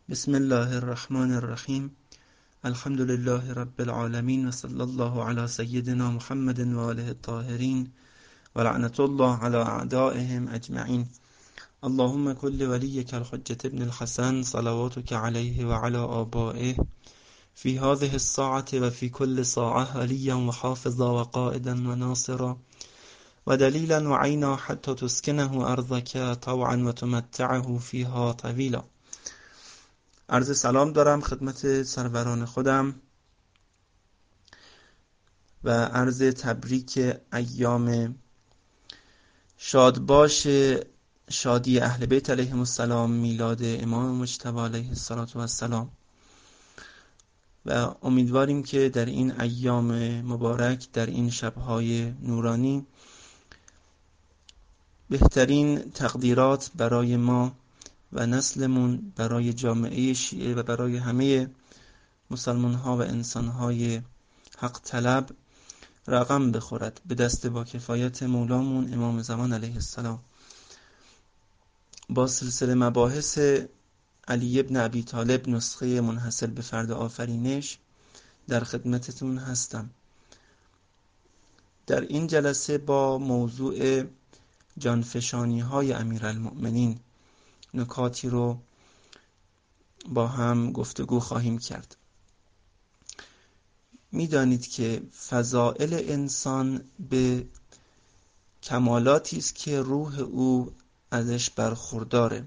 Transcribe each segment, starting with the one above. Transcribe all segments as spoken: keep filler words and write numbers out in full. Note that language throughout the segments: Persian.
بسم الله الرحمن الرحیم. الحمد لله رب العالمین و صلی الله علی سیدنا محمد و آله الطاهرین و لعنت الله علی اعدائهم اجمعین. اللهم كل وليك الحجة ابن الحسن صلواتك عليه وعلى آبائه في هذه الساعة وفي كل ساعة وليا وحافظا وقائدا وناصرا ودليلا وعينا حتى تسكنه أرضك طوعا وتمتعه فيها طويلا. عرض سلام دارم خدمت سروران خودم و عرض تبریک ایام شادباش شادی اهل بیت علیهم السلام، میلاد امام مجتبی علیه السلام، و امیدواریم که در این ایام مبارک، در این شبهای نورانی، بهترین تقدیرات برای ما و نسلمون، برای جامعه شیعه و برای همه مسلمان ها و انسان های حق طلب رقم بخورد به دست با کفایت مولامون امام زمان علیه السلام. با سلسله مباحث علی ابن ابی طالب، نسخه منحصر به فرد آفرینش، در خدمتتون هستم. در این جلسه با موضوع جانفشانی های امیرالمؤمنین نکاتی رو با هم گفتگو خواهیم کرد. میدانید که فضائل انسان به کمالاتی است که روح او ازش برخورداره.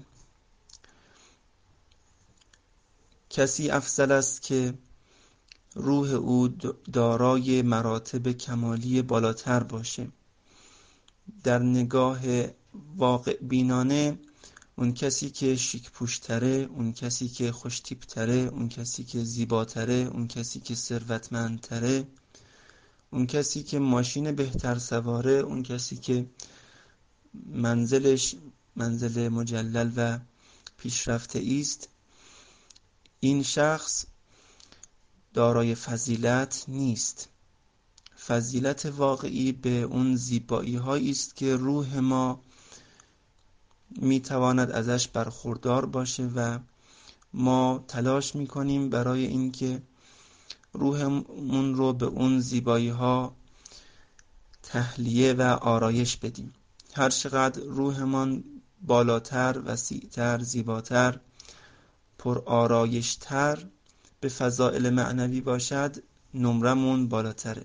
کسی افضل است که روح او دارای مراتب کمالی بالاتر باشه. در نگاه واقع بینانه اون کسی که شیک پوشتره، اون کسی که خوشتیپتره، اون کسی که زیباتره، اون کسی که ثروتمندتره، اون کسی که ماشین بهتر سواره، اون کسی که منزلش منزل مجلل و پیشرفته است، این شخص دارای فضیلت نیست. فضیلت واقعی به اون زیبایی هایی است که روح ما میتواند ازش برخوردار باشه و ما تلاش میکنیم برای اینکه روحمون رو به اون زیبایی ها تحلیه و آرایش بدیم. هر چقدر روحمان بالاتر، وسیعتر، زیباتر، پر آرایشتر به فضائل معنوی باشد، نمرمون بالاتره.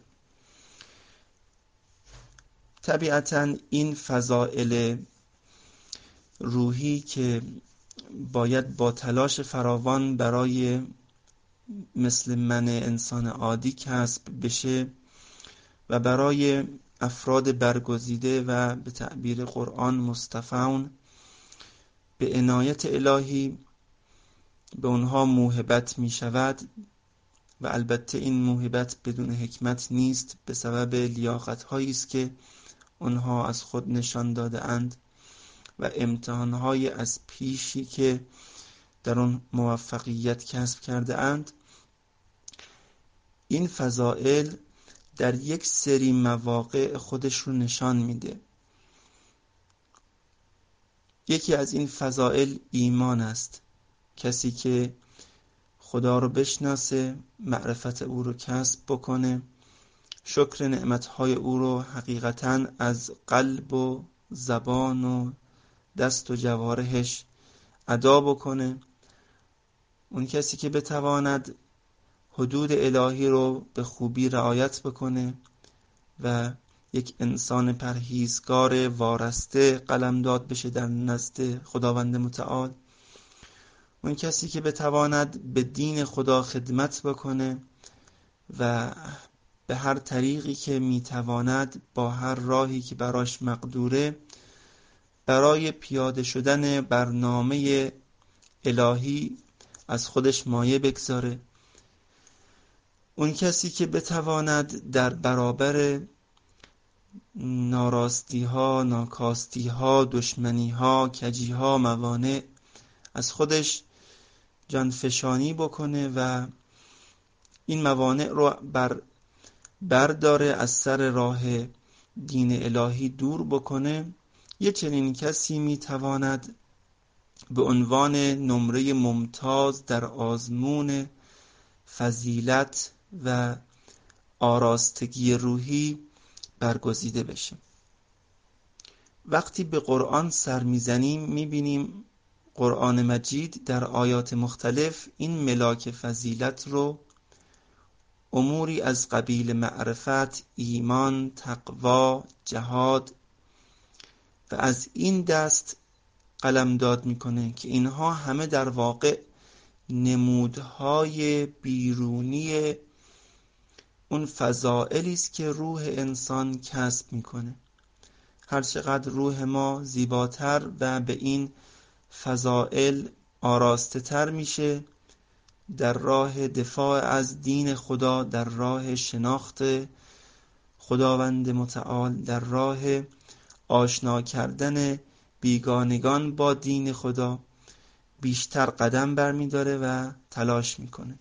طبیعتاً این فضائل روحی که باید با تلاش فراوان برای مثل من انسان عادی کسب بشه و برای افراد برگزیده و به تعبیر قرآن مصطفون به عنایت الهی به اونها موهبت می شود، و البته این موهبت بدون حکمت نیست، به سبب لیاقت هایی است که اونها از خود نشان داده اند و امتحان های از پیشی که در اون موفقیت کسب کرده اند. این فضائل در یک سری مواقع خودش رو نشان میده. یکی از این فضائل ایمان است. کسی که خدا رو بشناسه، معرفت او رو کسب بکنه، شکر نعمتهای او رو حقیقتاً از قلب و زبان و دست و جوارحش ادا بکنه، اون کسی که بتواند حدود الهی رو به خوبی رعایت بکنه و یک انسان پرهیزگار وارسته قلمداد بشه در نزد خداوند متعال، اون کسی که بتواند به دین خدا خدمت بکنه و به هر طریقی که میتواند، با هر راهی که براش مقدوره، برای پیاده شدن برنامه الهی از خودش مایه بگذاره. اون کسی که بتواند در برابر ناراستی ها، ناکاستی ها، دشمنی ها، کجی ها، موانع از خودش جانفشانی بکنه و این موانع رو بر برداره، از سر راه دین الهی دور بکنه، یه چنین کسی میتواند به عنوان نمره ممتاز در آزمون فضیلت و آراستگی روحی برگزیده بشه. وقتی به قرآن سر میزنیم میبینیم قرآن مجید در آیات مختلف این ملاک فضیلت رو اموری از قبیل معرفت، ایمان، تقوا، جهاد و از این دست قلمداد میکنه که اینها همه در واقع نمودهای بیرونی اون فضائلی است که روح انسان کسب میکنه. هر چقدر روح ما زیباتر و به این فضائل آراسته تر میشه، در راه دفاع از دین خدا، در راه شناخت خداوند متعال، در راه آشنا کردن بیگانگان با دین خدا بیشتر قدم برمیداره و تلاش میکنه.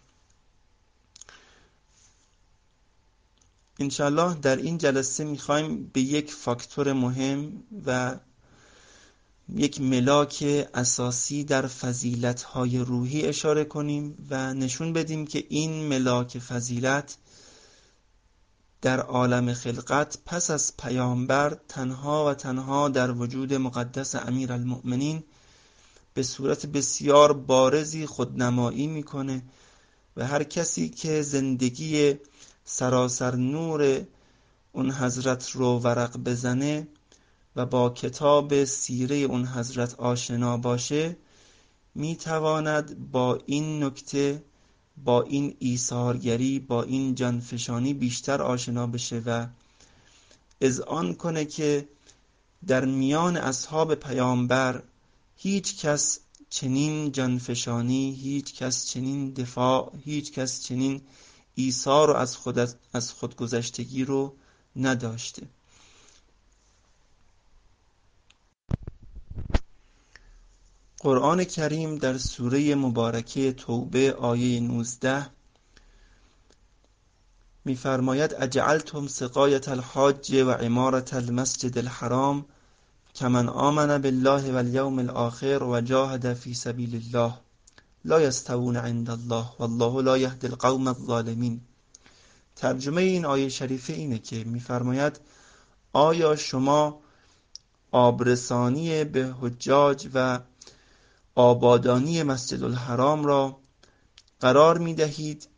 انشالله در این جلسه میخوایم به یک فاکتور مهم و یک ملاک اساسی در فضیلت‌های روحی اشاره کنیم و نشون بدیم که این ملاک فضیلت در عالم خلقت پس از پیامبر تنها و تنها در وجود مقدس امیرالمؤمنین به صورت بسیار بارزی خودنمایی میکنه و هر کسی که زندگی سراسر نور اون حضرت رو ورق بزنه و با کتاب سیره اون حضرت آشنا باشه میتواند با این نکته، با این ایثارگری، با این جانفشانی بیشتر آشنا بشه و اذعان کنه که در میان اصحاب پیامبر هیچ کس چنین جانفشانی، هیچ کس چنین دفاع، هیچ کس چنین ایثار و از خود از خودگذشتگی رو نداشته. قرآن کریم در سوره مبارکه توبه آیه نوزده می‌فرماید اجعلتم سقایة الحاج و عمارة المسجد الحرام کمن آمن بالله والیوم الآخر و جاهد فی سبیل الله لا یستوون عند الله والله لا یهدی القوم الظالمین. ترجمه این آیه شریفه اینه که می‌فرماید آیا شما آبرسانی به حجاج و آبادانی مسجد الحرام را قرار می دهید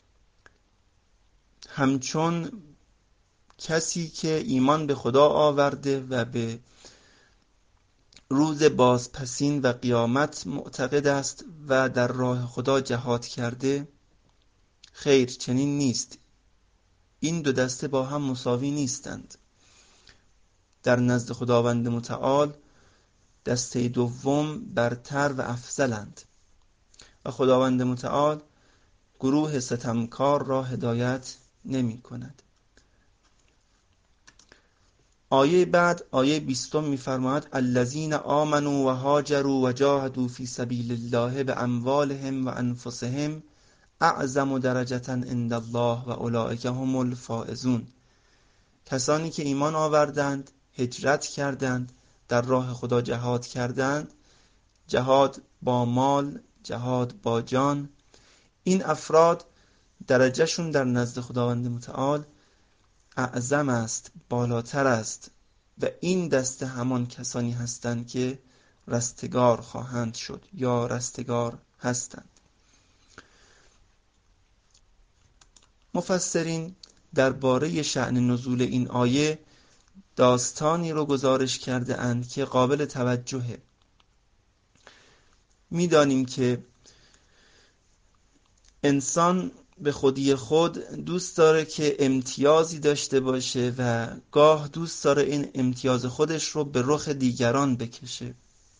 همچون کسی که ایمان به خدا آورده و به روز بازپسین و قیامت معتقد است و در راه خدا جهاد کرده؟ خیر، چنین نیست. این دو دسته با هم مساوی نیستند. در نزد خداوند متعال دسته دوم برتر و افضلند و خداوند متعال گروه ستمکار را هدایت نمی کند. آیه بعد آیه بیستم می فرماید الذین آمنوا و هاجروا و جاهدوا فی سبیل الله باموالهم و انفسهم اعظم درجة عند الله و اولئک هم الفائزون. کسانی که ایمان آوردند، هجرت کردند، در راه خدا جهاد کردند، جهاد با مال، جهاد با جان، این افراد درجهشون در نزد خداوند متعال اعظم است، بالاتر است و این دسته همان کسانی هستند که رستگار خواهند شد یا رستگار هستند. مفسرین درباره شأن نزول این آیه داستانی رو گزارش کرده اند که قابل توجهه. میدانیم که انسان به خودی خود دوست داره که امتیازی داشته باشه و گاه دوست داره این امتیاز خودش رو به رخ دیگران بکشه.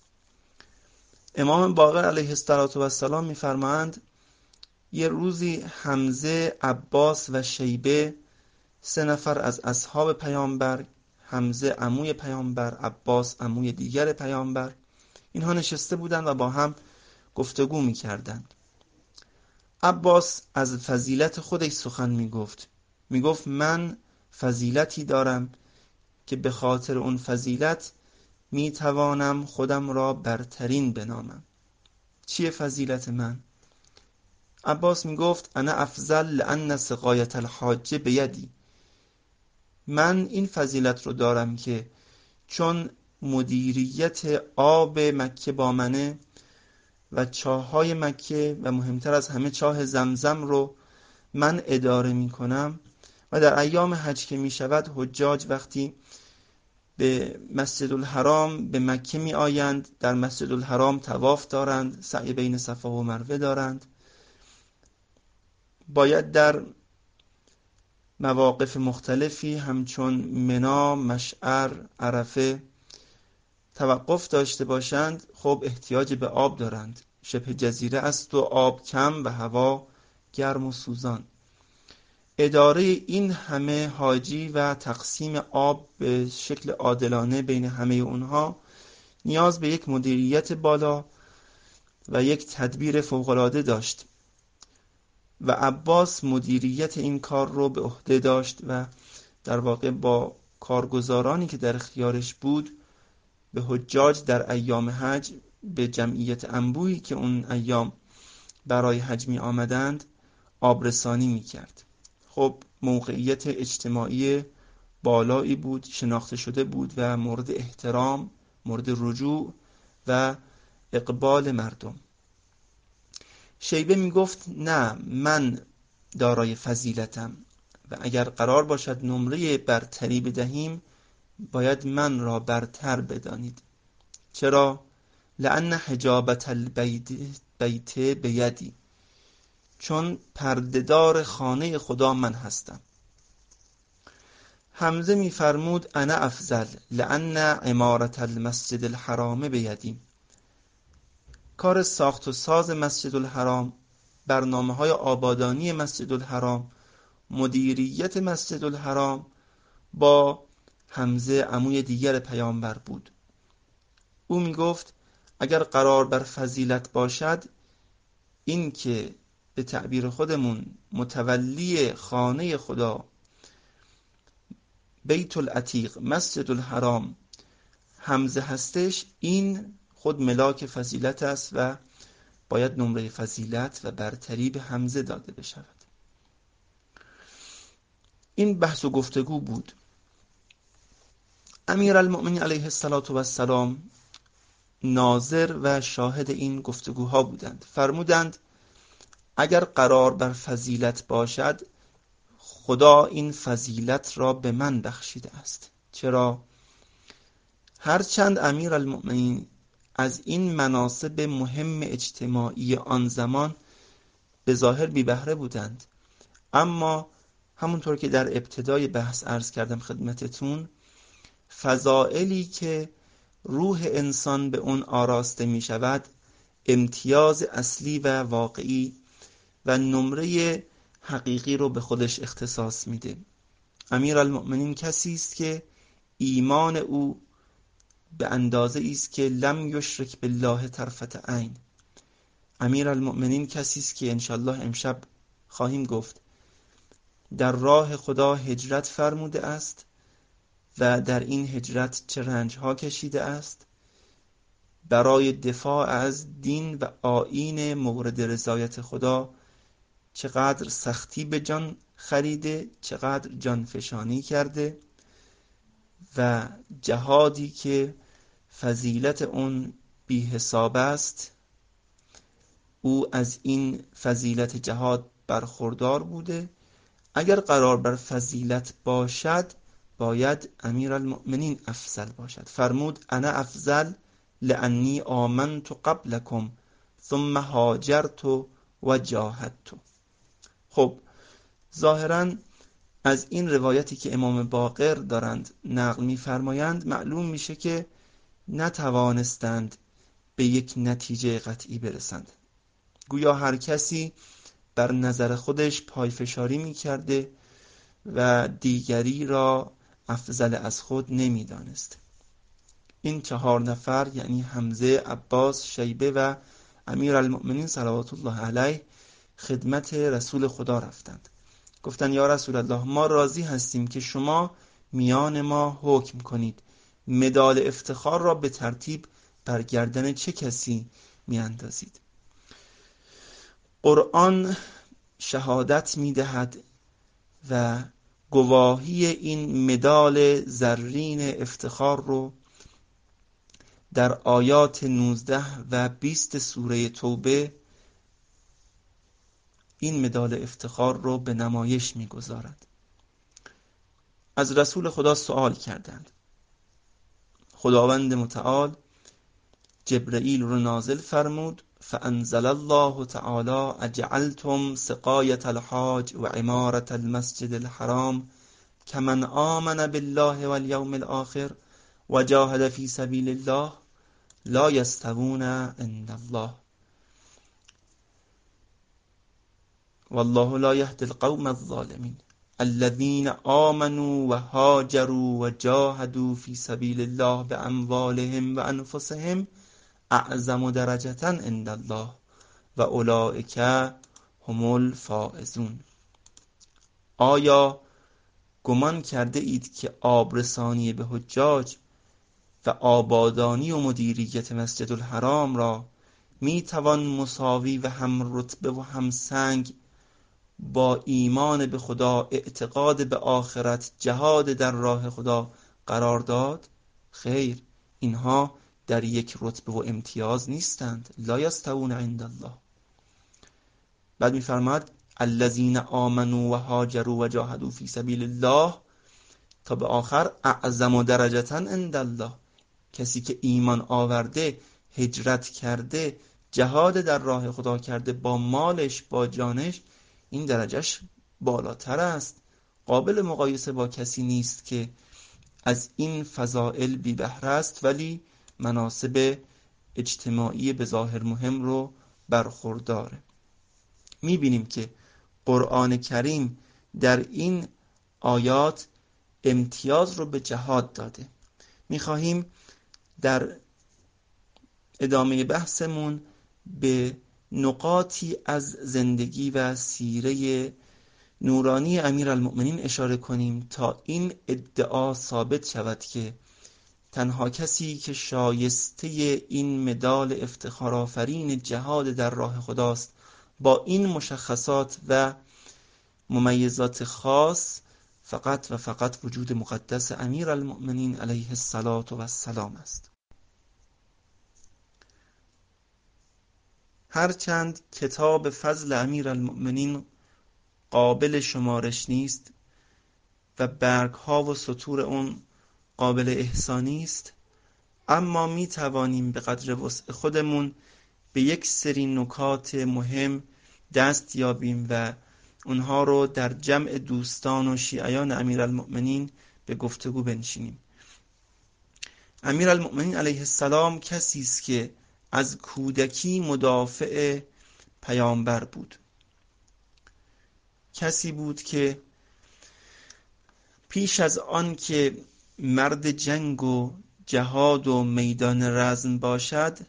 امام باقر علیه السلام می‌فرمایند یه روزی حمزه، عباس و شیبه، سه نفر از اصحاب پیامبر، حمزه عموی پیامبر، عباس عموی دیگر پیامبر، اینها نشسته بودند و با هم گفتگو می‌کردند. عباس از فضیلت خودش سخن میگفت. میگفت من فضیلتی دارم که به خاطر اون فضیلت میتوانم خودم را برترین بنامم. چیه فضیلت من؟ عباس میگفت انا افضل لان سقایت الحاج بیدی، من این فضیلت رو دارم که چون مدیریت آب مکه با منه و چاه‌های مکه و مهمتر از همه چاه زمزم رو من اداره میکنم و در ایام حج که میشود حجاج وقتی به مسجد الحرام به مکه می آیند در مسجد الحرام طواف دارند، سعی بین صفا و مروه دارند، باید در مواقف مختلفی همچون منا، مشعر، عرفه توقف داشته باشند. خب احتیاج به آب دارند، شبه جزیره است و آب کم و هوا گرم و سوزان. اداره این همه حاجی و تقسیم آب به شکل عادلانه بین همه اونها نیاز به یک مدیریت بالا و یک تدبیر فوق‌العاده داشت و عباس مدیریت این کار رو به عهده داشت و در واقع با کارگزارانی که در اختیارش بود به حجاج در ایام حج، به جمعیت انبوهی که اون ایام برای حج می آمدند آبرسانی می کرد. خب موقعیت اجتماعی بالایی بود، شناخته شده بود و مورد احترام، مورد رجوع و اقبال مردم. شیبه می گفت نه، من دارای فضیلتم و اگر قرار باشد نمره برتری بدهیم باید من را برتر بدانید. چرا؟ لأن حجابت البیت بیت بیدی، چون پردهدار خانه خدا من هستم. حمزه می فرمود انا افضل لأن عمارت المسجد الحرام بیدی، کار ساخت و ساز مسجد الحرام، برنامه های آبادانی مسجد الحرام، مدیریت مسجد الحرام با حمزه عموی دیگر پیامبر بود. او می گفت اگر قرار بر فضیلت باشد، این که به تعبیر خودمون متولی خانه خدا بیت العتیق مسجد الحرام حمزه هستش، این خود ملاک فضیلت است و باید نمره فضیلت و برتری به حمزه داده بشود. این بحث و گفتگو بود. امیرالمؤمنین علیه السلام ناظر و شاهد این گفتگوها بودند. فرمودند اگر قرار بر فضیلت باشد، خدا این فضیلت را به من بخشیده است. چرا؟ هرچند امیرالمؤمنین از این مناصب مهم اجتماعی آن زمان به ظاهر بی بهره بودند، اما همونطور که در ابتدای بحث عرض کردم خدمتتون، فضائلی که روح انسان به اون آراسته می شود امتیاز اصلی و واقعی و نمره حقیقی رو به خودش اختصاص میده. امیرالمؤمنین کسی است که ایمان او به اندازه است که لم یشرک بالله طرفة عین. امیرالمؤمنین کسی است که انشالله امشب خواهیم گفت در راه خدا هجرت فرموده است و در این هجرت چه رنجها کشیده است، برای دفاع از دین و آیین مورد رضایت خدا چقدر سختی به جان خریده، چقدر جان فشانی کرده و جهادی که فضیلت اون بی حساب است، او از این فضیلت جهاد برخوردار بوده. اگر قرار بر فضیلت باشد باید امیرالمؤمنین افضل باشد. فرمود انا افضل لانی آمنت قبلکم ثم هاجرت و جاهدت. خب ظاهراً از این روایتی که امام باقر دارند نقل می‌فرمایند معلوم میشه که نتوانستند به یک نتیجه قطعی برسند. گویا هر کسی بر نظر خودش پایفشاری می‌کرده و دیگری را افضل از خود نمی‌دانست. این چهار نفر یعنی حمزه، عباس، شیبه و امیرالمؤمنین صلوات الله علیه خدمت رسول خدا رفتند. گفتند یا رسول الله، ما راضی هستیم که شما میان ما حکم کنید. مدال افتخار را به ترتیب بر گردن چه کسی میاندازید؟ قرآن شهادت می‌دهد و گواهی این مدال زرین افتخار رو در آیات نوزده و بیست سوره توبه این مدال افتخار رو به نمایش می‌گذارد. از رسول خدا سوال کردند. خداوند متعال جبرئیل رو نازل فرمود فانزل الله تعالی اجعلتم سقایة الحاج و عمارة المسجد الحرام كمن آمن بالله واليوم الآخر و جاهد في سبیل الله لا يستوون عند الله والله لا يهدي القوم الظالمين الذين آمنوا وهاجروا وجاهدوا في سبيل الله بأموالهم وأنفسهم اعظم درجة عند الله و اولئک هم الفائزون. آیا گمان کرده اید که آبرسانی به حجاج و آبادانی و مدیریت مسجد الحرام را می توان مساوی و هم رتبه و هم سنگ با ایمان به خدا، اعتقاد به آخرت، جهاد در راه خدا قرار داد؟ خیر، اینها در یک رتبه و امتیاز نیستند. لا یستوون عند الله. بعد می‌فرماید الذین آمنوا و هاجروا و جاهدوا فی سبیل الله تا به آخر اعظم درجة عند الله. کسی که ایمان آورده، هجرت کرده، جهاد در راه خدا کرده با مالش، با جانش، این درجهش بالاتر است. قابل مقایسه با کسی نیست که از این فضائل بی بهره است ولی مناسب اجتماعی به ظاهر مهم رو برخورداره. میبینیم که قرآن کریم در این آیات امتیاز رو به جهاد داده. میخواهیم در ادامه بحثمون به نقاطی از زندگی و سیره نورانی امیرالمؤمنین اشاره کنیم تا این ادعا ثابت شود که تنها کسی که شایسته این مدال افتخارآفرین جهاد در راه خداست با این مشخصات و ممیزات خاص فقط و فقط وجود مقدس امیرالمؤمنین علیه الصلاة و السلام است. هرچند کتاب فضل امیرالمؤمنین قابل شمارش نیست و برگ ها و سطور اون قابل احصانی است، اما می توانیم به قدر وسع خودمون به یک سری نکات مهم دست یابیم و اونها رو در جمع دوستان و شیعیان امیرالمؤمنین به گفتگو بنشینیم. امیرالمؤمنین علیه السلام کسی است که از کودکی مدافع پیامبر بود. کسی بود که پیش از آن که مرد جنگ و جهاد و میدان رزم باشد،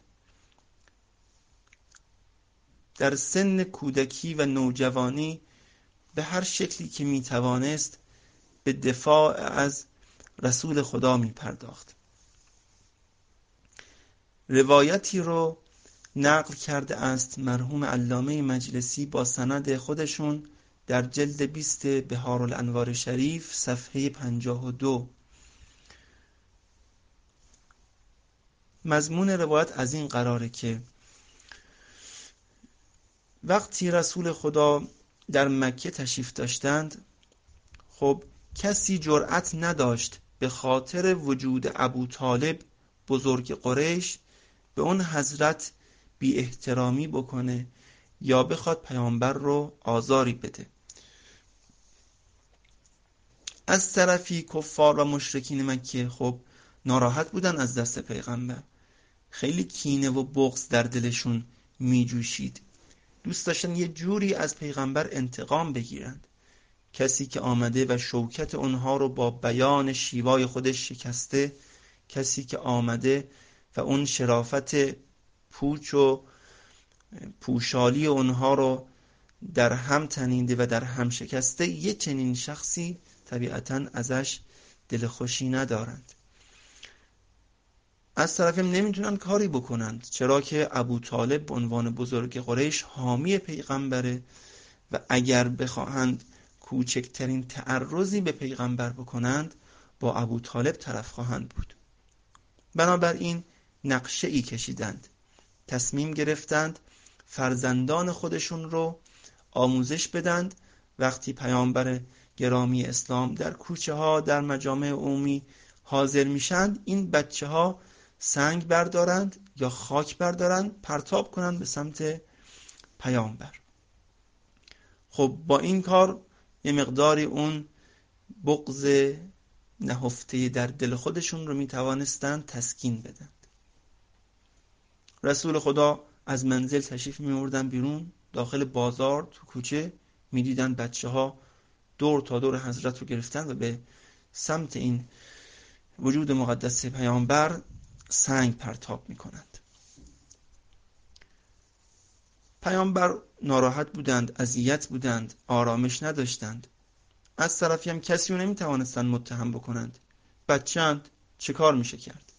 در سن کودکی و نوجوانی به هر شکلی که می توانست به دفاع از رسول خدا می پرداخت. روایتی رو نقل کرده است مرحوم علامه مجلسی با سند خودشون در جلد بیست بهارالانوار شریف صفحه پنجاه و دو. مضمون روایت از این قراره که وقتی رسول خدا در مکه تشریف داشتند، خب کسی جرأت نداشت به خاطر وجود ابو طالب بزرگ قریش به اون حضرت بی احترامی بکنه یا بخواد پیامبر رو آزاری بده. از طرفی کفار و مشرکین مکه خب ناراحت بودن از دست پیغمبر، خیلی کینه و بغض در دلشون می جوشید، دوست داشتن یه جوری از پیغمبر انتقام بگیرند. کسی که آمده و شوکت اونها رو با بیان شیوای خودش شکسته، کسی که آمده و اون شرافت پوچ و پوشالی اونها رو در هم تنیده و در هم شکسته، یه چنین شخصی طبیعتاً ازش دل خوشی ندارند. از طرفی هم نمیتونن کاری بکنند، چرا که ابو طالب به عنوان بزرگ قریش حامی پیغمبره و اگر بخواهند کوچکترین تعرضی به پیغمبر بکنند با ابو طالب طرف خواهند بود. بنابراین نقشه ای کشیدند، تصمیم گرفتند فرزندان خودشون رو آموزش بدند. وقتی پیامبر گرامی اسلام در کوچه ها، در مجامع عمومی حاضر میشند، این بچه ها سنگ بردارند یا خاک بردارند، پرتاب کنند به سمت پیامبر. خب با این کار یه مقداری اون بغض نهفته در دل خودشون رو میتوانستند تسکین بدند. رسول خدا از منزل تشریف می‌آوردن بیرون، داخل بازار تو کوچه می‌دیدن بچه‌ها دور تا دور حضرت رو گرفتن و به سمت این وجود مقدس پیامبر سنگ پرتاب می‌کنند. پیامبر ناراحت بودند، اذیت بودند، آرامش نداشتند. از طرفی هم کسی رو نمی‌توانستند متهم بکنند. بچه‌اند، چه کار میشه کرد؟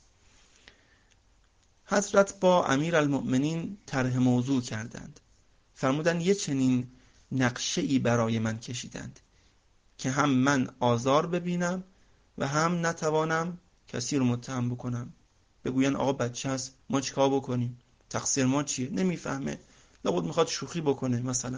حضرت با امیرالمؤمنین طرح موضوع کردند. فرمودند یه چنین نقشه‌ای برای من کشیدند که هم من آزار ببینم و هم نتوانم کسی رو متهم بکنم. بگوین آقا بچه هست، ما چیکار بکنیم؟ تقصیر ما چیه؟ نمیفهمه، لابد میخواد شوخی بکنه مثلا.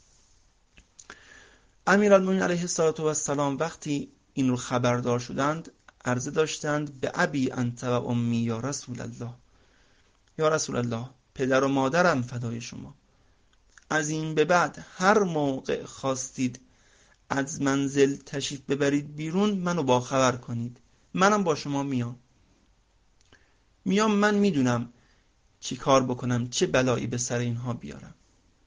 امیرالمؤمنین علیه السلام وقتی این رو خبردار شدند، عرضه داشتند به ابی انت و امی یا رسول الله، یا رسول الله، پدر و مادرم فدای شما، از این به بعد هر موقع خواستید از منزل تشریف ببرید بیرون منو با خبر کنید، منم با شما میام میام من میدونم چی کار بکنم، چه بلایی به سر اینها بیارم.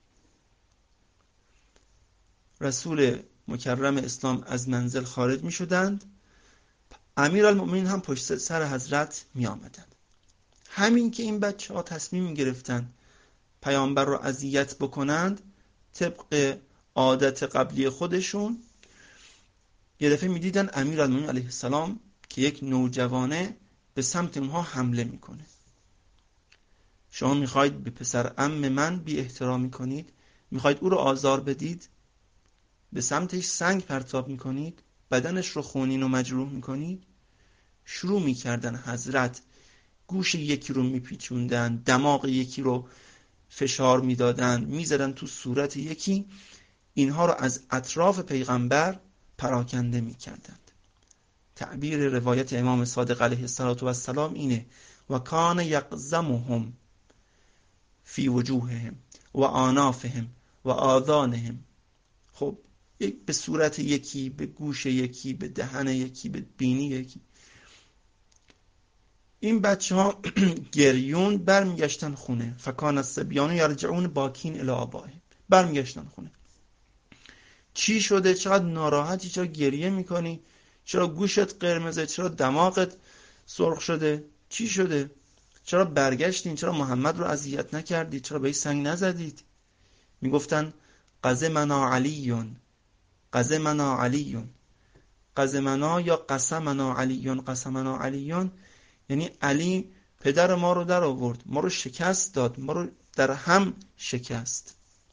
رسول مکرم اسلام از منزل خارج می شدند، امیرالمؤمنین هم پشت سر حضرت می آمدند. همین که این بچه ها تصمیم می گرفتند پیامبر رو اذیت بکنند، طبق عادت قبلی خودشون یه دفعه می دیدن امیرالمؤمنین علیه السلام که یک نوجوانه به سمت اونها حمله میکنه. شما میخواید به پسر عم من بی احترامی کنید؟ میخواید او رو آزار بدید؟ به سمتش سنگ پرتاب میکنید؟ بدنش رو خونین و مجروح میکنید؟ شروع میکردن حضرت گوش یکی رو میپیچوندن، دماغ یکی رو فشار میدادن، میزدن تو صورت یکی، اینها رو از اطراف پیغمبر پراکنده میکردند. تعبیر روایت امام صادق علیه السلام اینه و کان یقزمهم فی وجوههم و آنافهم و آذانهم. خب به صورت یکی، به گوش یکی، به دهن یکی، به بینی یکی. این بچه ها گریون برمیگشتن خونه. فکان الصبیان یرجعون باکین الی آبائهم، برمیگشتن خونه. چی شده؟ چقدر ناراحتی؟ چرا گریه میکنی؟ چرا گوشت قرمزه؟ چرا دماغت سرخ شده؟ چی شده؟ چرا برگشتین؟ چرا محمد رو اذیت نکردید؟ چرا بهش سنگ نزدید؟ میگفتن قزمنا علیون، قزمنا علیون، قزمنا یا قسمنا علیون، قسمنا علیون یعنی علی پدر ما رو در آورد، ما رو شکست داد، ما رو در هم شکست.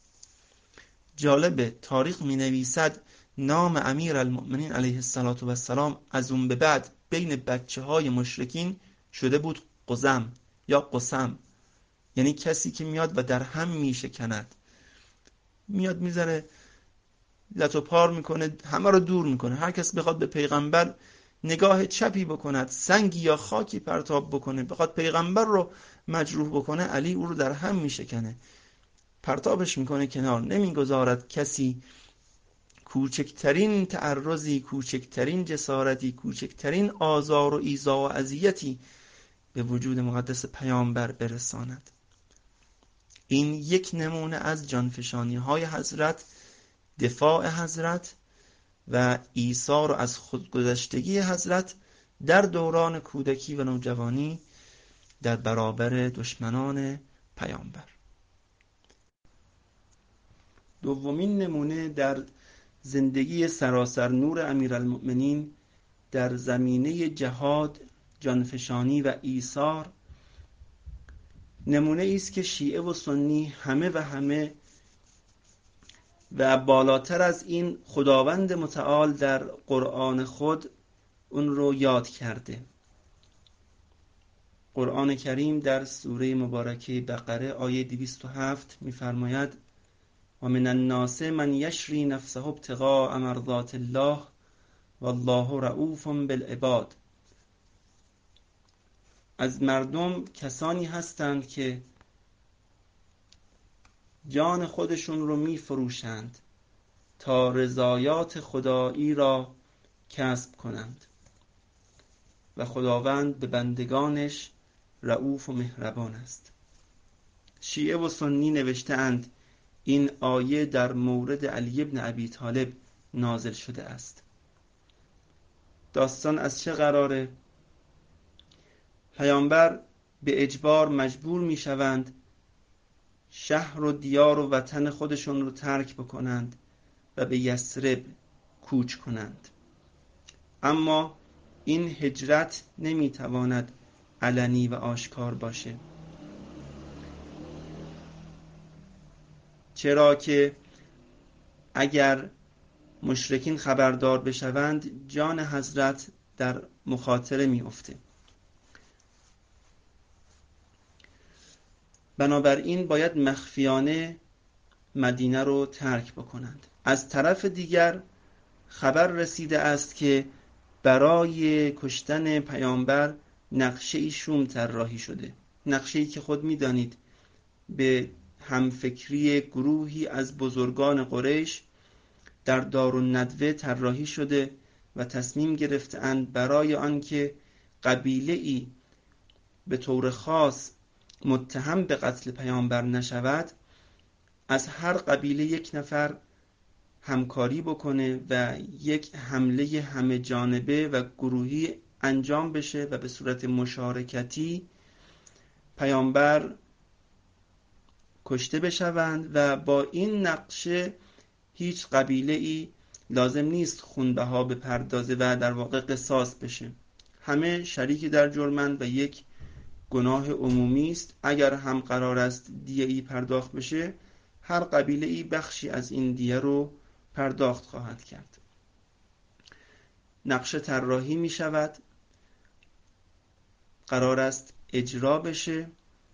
جالبه تاریخ می نویسد نام امیر المؤمنین علیه السلام از اون به بعد بین بچه های مشرکین شده بود قزم یا قسم، یعنی کسی که میاد و در هم می شکند، میاد میذاره لط و پار میکنه، همه رو دور میکنه. هر کس بخواد به پیغمبر نگاه چپی بکند، سنگی یا خاکی پرتاب بکنه، بخواد پیغمبر رو مجروح بکنه، علی او رو در هم میشکنه، پرتابش میکنه کنار، نمیگذارد کسی کوچکترین تعرضی، کوچکترین جسارتی، کوچکترین آزار و ایذا و اذیتی به وجود مقدس پیامبر برساند. این یک نمونه از جانفشانی های حضرت، دفاع حضرت و ایثار و از خودگذشتگی حضرت در دوران کودکی و نوجوانی در برابر دشمنان پیامبر. دومین نمونه در زندگی سراسر نور امیرالمؤمنین در زمینه جهاد، جانفشانی و ایثار نمونه ایست که شیعه و سنی همه و همه و بالاتر از این خداوند متعال در قرآن خود اون رو یاد کرده. قرآن کریم در سوره مبارکه بقره آیه دویست و هفت می‌فرماید و من الناس من یشری نفسه ابتغاء مرضات الله والله رؤوف بالعباد. از مردم کسانی هستند که جان خودشون رو می‌فروشند تا رضایات خدایی را کسب کنند و خداوند به بندگانش رؤوف و مهربان است. شیعه و سنی نوشته اند این آیه در مورد علی بن ابی طالب نازل شده است. داستان از چه قراره؟ پیامبر به اجبار مجبور می شوند شهر و دیار و وطن خودشون رو ترک بکنند و به یثرب کوچ کنند. اما این هجرت نمی تواند علنی و آشکار باشه، چرا که اگر مشرکین خبردار بشوند جان حضرت در مخاطره می افته. بنابراین باید مخفیانه مدینه رو ترک بکنند. از طرف دیگر خبر رسیده است که برای کشتن پیامبر نقشه شوم طراحی شده، نقشه‌ای که خود می‌دانید به همفکری گروهی از بزرگان قریش در دارالندوه طراحی شده و تصمیم گرفتند برای آنکه قبیله‌ای به طور خاص متهم به قتل پیامبر نشود، از هر قبیله یک نفر همکاری بکنه و یک حمله همه جانبه و گروهی انجام بشه و به صورت مشارکتی پیامبر کشته بشوند و با این نقشه هیچ قبیله‌ای لازم نیست خونبها بپردازه و در واقع قصاص بشه. همه شریک در جرمند و یک گناه عمومی است. اگر هم قرار است دیه‌ای پرداخت بشه، هر قبیله‌ای بخشی از این دیه رو پرداخت خواهد کرد. نقشه طراحی می شود، قرار است اجرا بشه.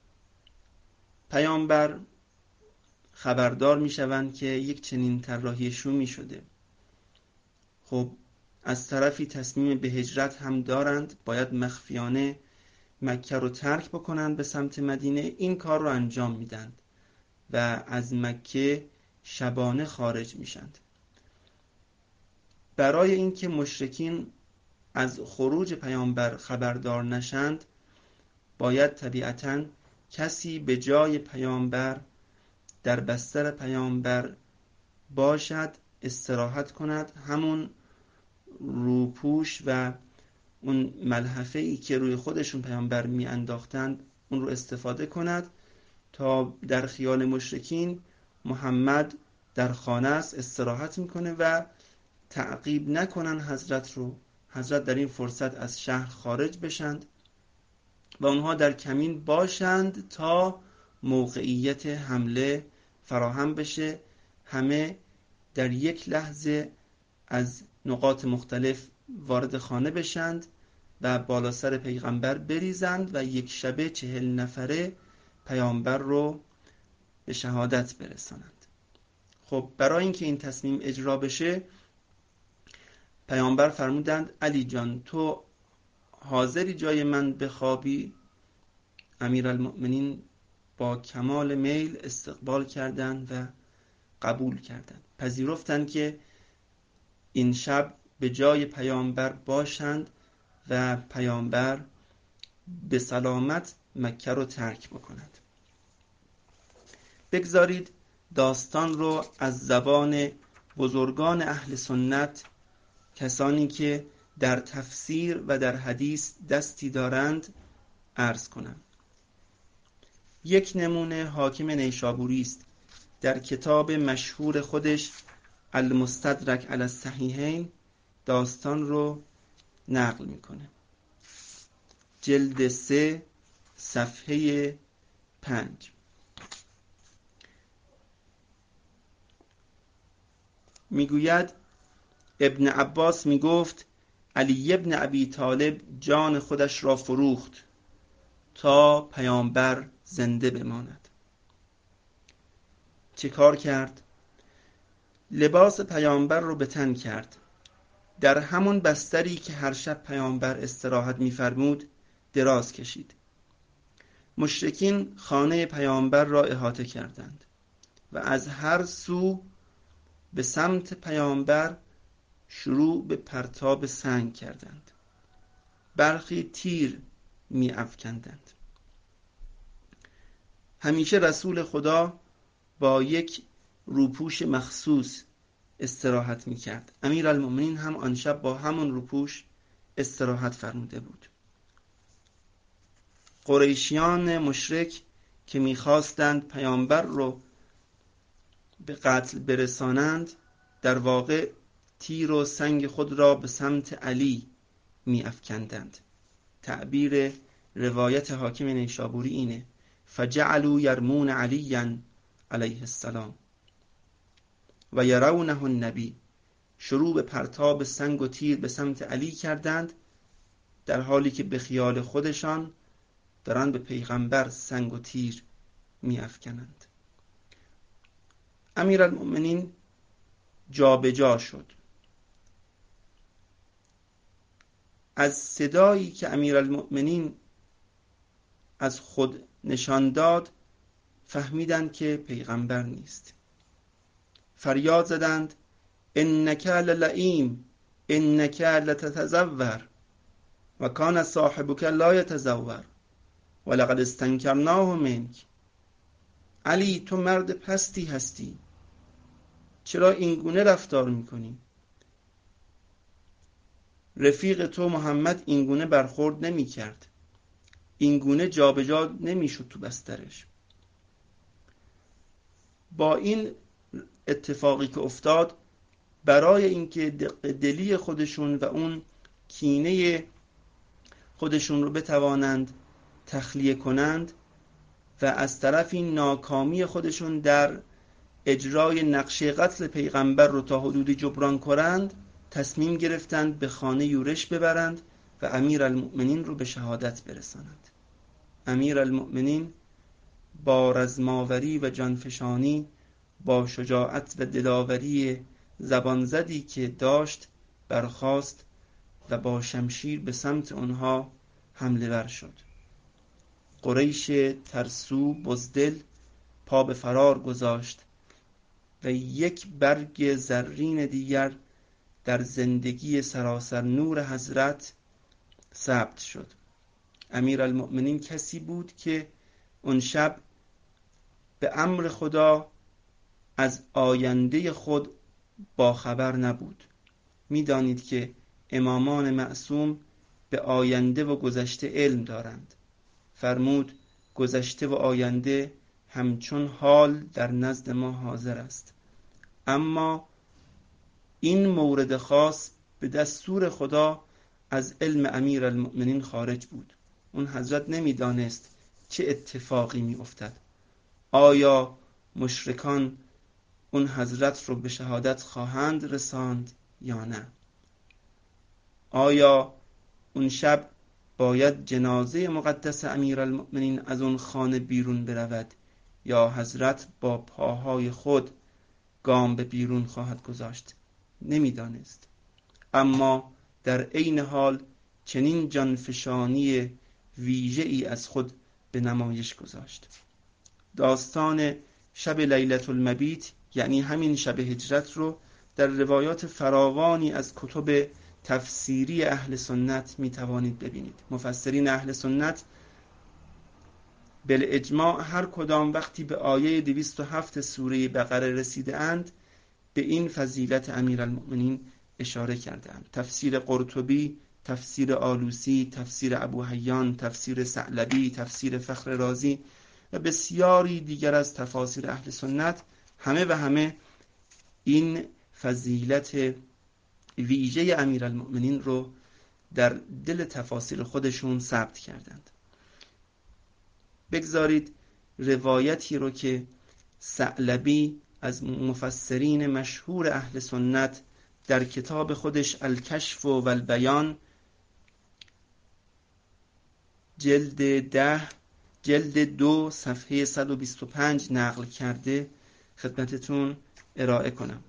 پیامبر خبردار می شوند که یک چنین طراحی شومی شده. خب از طرفی تصمیم به هجرت هم دارند، باید مخفیانه مکه رو ترک بکنند به سمت مدینه. این کار رو انجام میدند و از مکه شبانه خارج میشند. برای اینکه مشرکین از خروج پیامبر خبردار نشند، باید طبیعتاً کسی به جای پیامبر در بستر پیامبر باشد، استراحت کند، همون روپوش و اون ملحفه ای که روی خودشون پیامبر می انداختند اون رو استفاده کند تا در خیال مشرکین محمد در خانه است، استراحت میکنه و تعقیب نکنن حضرت رو. حضرت در این فرصت از شهر خارج بشند و اونها در کمین باشند تا موقعیت حمله فراهم بشه. همه در یک لحظه از نقاط مختلف وارد خانه بشند و بالا سر پیغمبر بریزند و یک شبه چهل نفره پیامبر رو به شهادت برسانند. خب برای اینکه این تصمیم اجرا بشه، پیامبر فرمودند علی جان تو حاضری جای من بخوابی؟ امیرالمؤمنین با کمال میل استقبال کردند و قبول کردند، پذیرفتند که این شب به جای پیامبر باشند و پیامبر به سلامت مکه رو ترک بکنند. بگذارید داستان رو از زبان بزرگان اهل سنت، کسانی که در تفسیر و در حدیث دستی دارند، عرض کنم. یک نمونه حاکم نیشابوری است. در کتاب مشهور خودش المستدرک علی الصحیحین داستان رو نقل میکنه. جلد سه صفحه پنج. میگوید ابن عباس میگفت علی ابن ابی طالب جان خودش را فروخت تا پیامبر زنده بماند. چه کار کرد؟ لباس پیامبر رو به تن کرد. در همون بستری که هر شب پیامبر استراحت می‌فرمود دراز کشید. مشرکین خانه پیامبر را احاطه کردند و از هر سو به سمت پیامبر شروع به پرتاب سنگ کردند. برخی تیر می افکندند. همیشه رسول خدا با یک روپوش مخصوص استراحت می کرد. امیرالمؤمنین هم آن شب با همون روپوش استراحت فرموده بود. قریشیان مشرک که می خواستند پیامبر رو به قتل برسانند در واقع تیر و سنگ خود را به سمت علی می افکندند. تعبیر روایت حاکم نیشابوری اینه فجعلوا یرمون علیاً علیه السلام و یرونه النبی. شروع به پرتاب سنگ و تیر به سمت علی کردند در حالی که به خیال خودشان دارند به پیغمبر سنگ و تیر می افکنند. امیرالمؤمنین جا به جا شد. از صدایی که امیرالمؤمنین از خود نشان داد فهمیدند که پیغمبر نیست. فریاد زدند انک للئیم انک لتتزور و کان صاحبک لا یتزور ولقد استنکرناه منک. علی تو مرد پستی هستی، چرا این گونه رفتار میکنی؟ رفیق تو محمد این گونه برخورد نمی کرد، این گونه جا به جا نمی شد تو بسترش. با این اتفاقی که افتاد برای اینکه دلی خودشون و اون کینه خودشون رو بتوانند تخلیه کنند و از طرفی ناکامی خودشون در اجرای نقشه قتل پیغمبر رو تا حدودی جبران کنند تصمیم گرفتند به خانه یورش ببرند و امیرالمؤمنین رو به شهادت برسانند. امیرالمؤمنین با رزماوری و جانفشانی، با شجاعت و دلاوری زبانزدی که داشت برخاست و با شمشیر به سمت آنها حمله ور شد. قریش ترسو بزدل پا به فرار گذاشت و یک برگ زرین دیگر در زندگی سراسر نور حضرت ثبت شد. امیرالمؤمنین کسی بود که اون شب به امر خدا از آینده خود باخبر نبود. میدانید که امامان معصوم به آینده و گذشته علم دارند. فرمود گذشته و آینده همچون حال در نزد ما حاضر است، اما این مورد خاص به دستور خدا از علم امیرالمؤمنین خارج بود. اون حضرت نمیدانست چه اتفاقی می افتد. آیا مشرکان اون حضرت رو به شهادت خواهند رساند یا نه؟ آیا اون شب باید جنازه مقدس امیرالمؤمنین از اون خانه بیرون برود یا حضرت با پاهای خود گام به بیرون خواهد گذاشت؟ نمیدانست. اما در عین حال چنین جانفشانی ویژه‌ای از خود به نمایش گذاشت. داستان شب لیلة المبیت یعنی همین شب هجرت رو در روایات فراوانی از کتب تفسیری اهل سنت می توانید ببینید. مفسرین اهل سنت بالاجماع هر کدام وقتی به آیه دویست و هفت سوره بقره رسیده اند به این فضیلت امیرالمؤمنین اشاره کردند. تفسیر قرطبی، تفسیر آلوسی، تفسیر ابو حیان، تفسیر ثعلبی، تفسیر فخر رازی و بسیاری دیگر از تفاسیر اهل سنت همه و همه این فضیلت ویژه امیرالمؤمنین رو در دل تفاسیر خودشون ثبت کردند. بگذارید روایتی رو که ثعلبی از مفسرین مشهور اهل سنت در کتاب خودش الکشف و البیان جلد ده جلد دو صفحه صد و بیست و پنج نقل کرده خدمتتون ارائه کنم.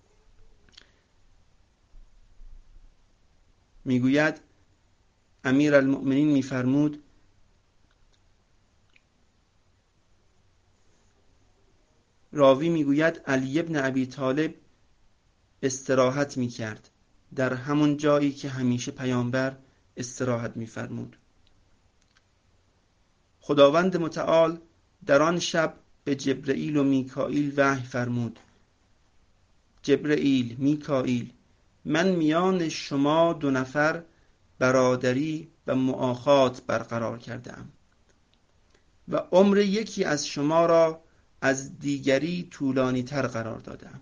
میگوید امیر المؤمنین میفرمود راوی میگوید علی ابن ابی طالب استراحت میکرد در همون جایی که همیشه پیامبر استراحت میفرمود. خداوند متعال در آن شب به جبرئیل و میکائیل وحی فرمود: جبرئیل، میکائیل، من میان شما دو نفر برادری و مؤاخات برقرار کردم و عمر یکی از شما را از دیگری طولانی تر قرار دادم.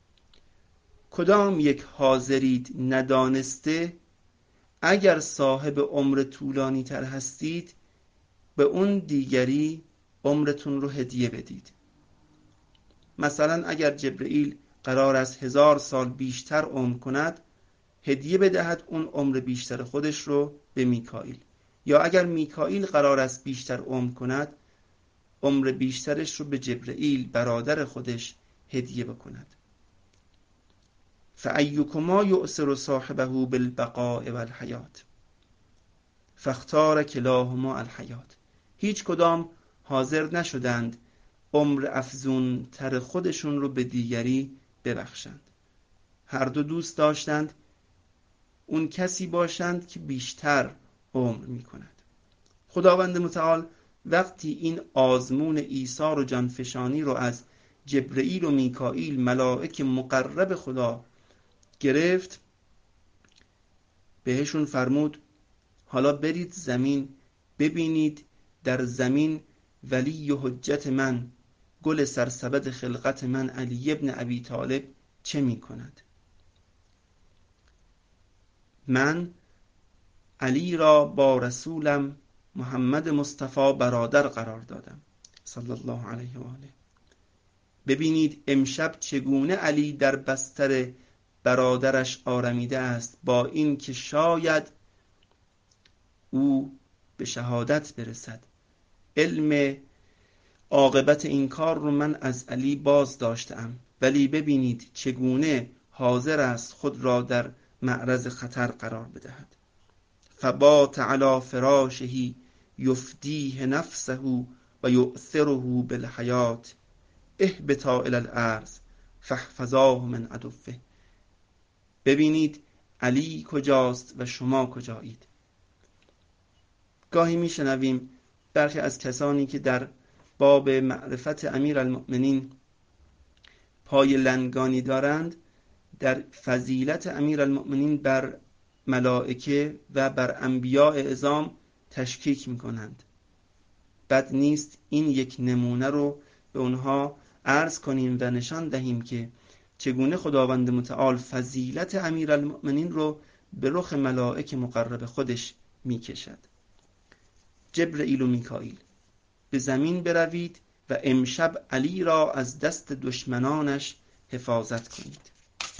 کدام یک حاضرید ندانسته اگر صاحب عمر طولانی تر هستید به اون دیگری عمرتون رو هدیه بدید. مثلا اگر جبرئیل قرار است هزار سال بیشتر عمر کند، هدیه بدهد اون عمر بیشتر خودش رو به میکائیل. یا اگر میکائیل قرار است بیشتر عمر کند، عمر بیشترش رو به جبرئیل برادر خودش هدیه بکند. فأیکما یؤثر صاحبه بالبقاء والحیات فاختار کلاهما الحیات. هیچ کدام حاضر نشدند عمر افزون تر خودشون رو به دیگری ببخشند. هر دو دوست داشتند اون کسی باشند که بیشتر عمر می کند. خداوند متعال وقتی این آزمون ایثار و جانفشانی رو از جبرئیل و میکائیل ملائک مقرب خدا گرفت، بهشون فرمود حالا برید زمین ببینید در زمین ولی و حجت من، گل سرسبد خلقت من علی ابن ابی طالب چه می کند. من علی را با رسولم محمد مصطفی برادر قرار دادم صلی الله علیه و آله. ببینید امشب چگونه علی در بستر برادرش آرمیده است، با این که شاید او به شهادت برسد. علم عاقبت این کار رو من از علی باز داشتم، ولی ببینید چگونه حاضر است خود را در معرض خطر قرار بدهد. فبات علی فراشه یفدیه نفسه و یؤثره بالحیات اهبطا الی الارض فاحفظاه من عدوه. ببینید علی کجاست و شما کجایید. گاهی میشنویم برخی از کسانی که در باب معرفت امیرالمؤمنین پای لنگانی دارند در فضیلت امیرالمؤمنین بر ملائکه و بر انبیاء اعظام تشکیک میکنند. بد نیست این یک نمونه رو به اونها عرض کنیم و نشان دهیم که چگونه خداوند متعال فضیلت امیرالمؤمنین رو به رخ ملائک مقرب خودش میکشد. جبرئیل و میکائیل به زمین بروید و امشب علی را از دست دشمنانش حفاظت کنید.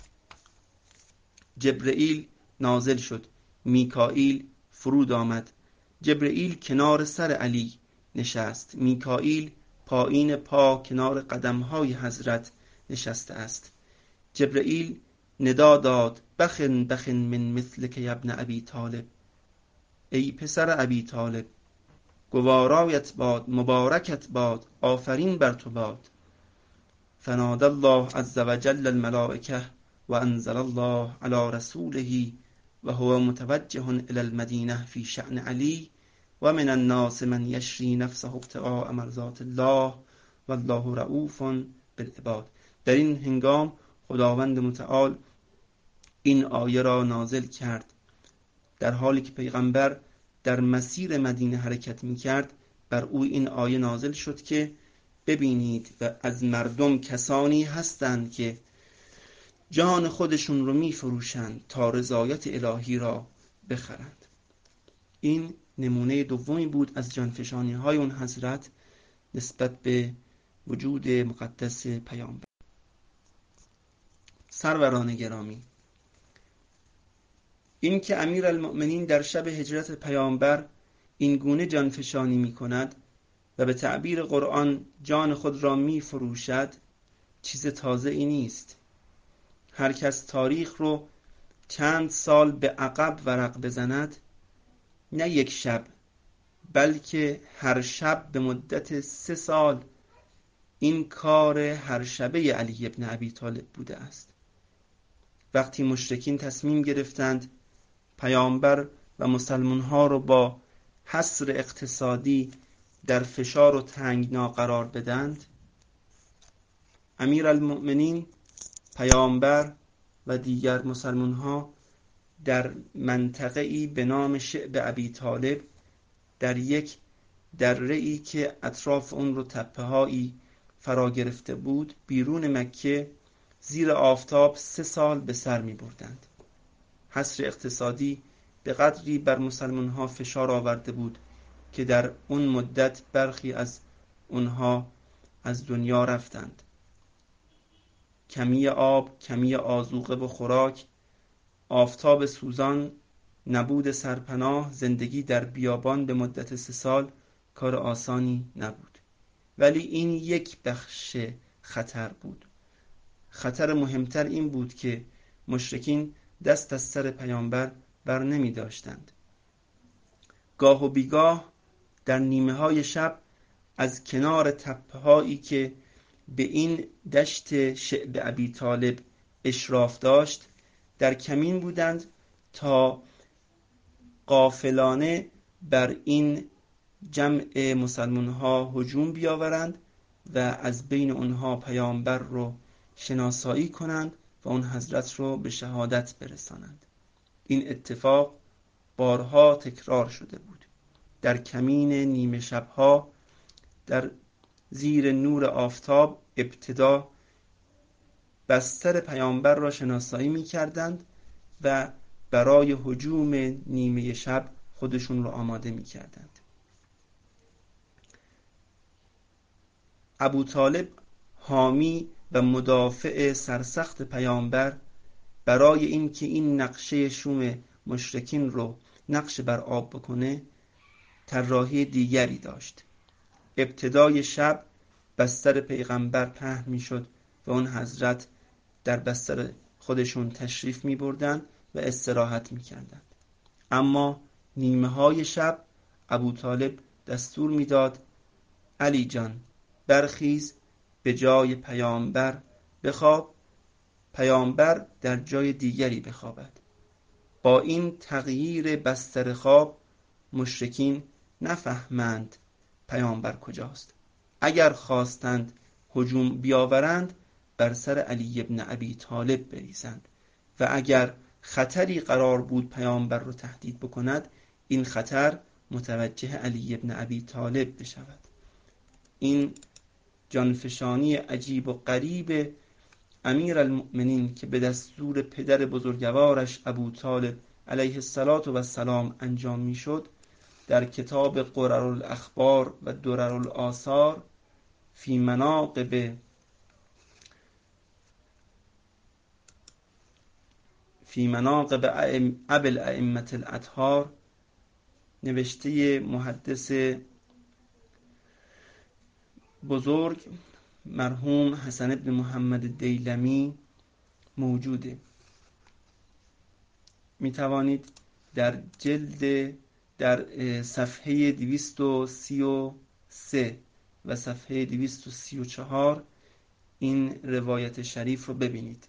جبرئیل نازل شد، میکائیل فرود آمد. جبرئیل کنار سر علی نشست، میکائیل پایین پا کنار قدمهای حضرت نشسته است. جبرئیل ندا داد بخن بخن من مثلک یا ابن ابی طالب، ای پسر ابی طالب گوارایت باد، مبارکت باد، آفرین بر تو باد. فنادى الله عز وجل الملائکه و انزل الله علی رسوله و هو متوجه الى المدینه فی شأن علی و من الناس من یشری نفسه ابتغاء مرضات الله والله رؤوف بالعباد. در این هنگام خداوند متعال این آیه را نازل کرد. در حالی که پیغمبر در مسیر مدینه حرکت می کرد بر او این آیه نازل شد که ببینید و از مردم کسانی هستند که جان خودشون رو می فروشند تا رضایت الهی را بخرند. این نمونه دومی بود از جانفشانی های اون حضرت نسبت به وجود مقدس پیامبر. سروران گرامی، این که امیرالمؤمنین در شب هجرت پیامبر این گونه جانفشانی می کند و به تعبیر قرآن جان خود را می فروشد چیز تازه ای نیست. هر کس تاریخ رو چند سال به عقب ورق بزند، نه یک شب بلکه هر شب به مدت سه سال این کار هر شبه علی ابن ابی طالب بوده است. وقتی مشرکین تصمیم گرفتند پیامبر و مسلمان ها رو با حصر اقتصادی در فشار و تنگنا قرار بدند، امیرالمؤمنین، پیامبر و دیگر مسلمان ها در منطقه‌ای به نام شعب ابی طالب در یک دره‌ای که اطراف اون رو تپه‌هایی فرا گرفته بود بیرون مکه زیر آفتاب سه سال به سر می بردند. حصر اقتصادی به قدری بر مسلمان ها فشار آورده بود که در اون مدت برخی از اونها از دنیا رفتند. کمی آب، کمی آذوقه و خوراک، آفتاب سوزان، نبود سرپناه، زندگی در بیابان به مدت سه سال کار آسانی نبود. ولی این یک بخش خطر بود. خطر مهمتر این بود که مشرکین دست از سر پیامبر بر نمی داشتند. گاه و بیگاه در نیمه های شب از کنار تپه هایی که به این دشت شعب ابی طالب اشراف داشت در کمین بودند تا غافلانه بر این جمع مسلمان ها هجوم بیاورند و از بین اونها پیامبر رو شناسایی کنند و اون حضرت رو به شهادت برسانند. این اتفاق بارها تکرار شده بود. در کمین نیمه شبها در زیر نور آفتاب ابتدا بستر پیامبر را شناسایی می کردند و برای هجوم نیمه شب خودشون را آماده می کردند. ابو طالب حامی و مدافع سرسخت پیامبر برای اینکه این نقشه شوم مشرکین رو نقش بر آب بکنه طراحی دیگری داشت. ابتدای شب بستر پیغمبر پهن می شد و اون حضرت در بستر خودشون تشریف می بردن و استراحت می کردن. اما نیمه های شب ابو طالب دستور می داد علی جان برخیز به جای پیامبر بخواب، پیامبر در جای دیگری بخوابد. با این تغییر بستر خواب مشرکین نفهمند پیامبر کجاست. اگر خواستند هجوم بیاورند بر سر علی ابن ابی طالب بریزند و اگر خطری قرار بود پیامبر رو تهدید بکند این خطر متوجه علی ابن ابی طالب بشود. این جانفشانی عجیب و غریب امیرالمؤمنین که به دستور پدر بزرگوارش ابو طالب علیه السلام انجام میشد در کتاب قررالاخبار و دررالآثار فی مناقب فی مناقب ابی الائمة الاطهار نوشته محدث بزرگ مرحوم حسن بن محمد دیلمی موجوده. می توانید در جلد در صفحه دویست و سی و سه و صفحه دویست و سی و چهار این روایت شریف رو ببینید.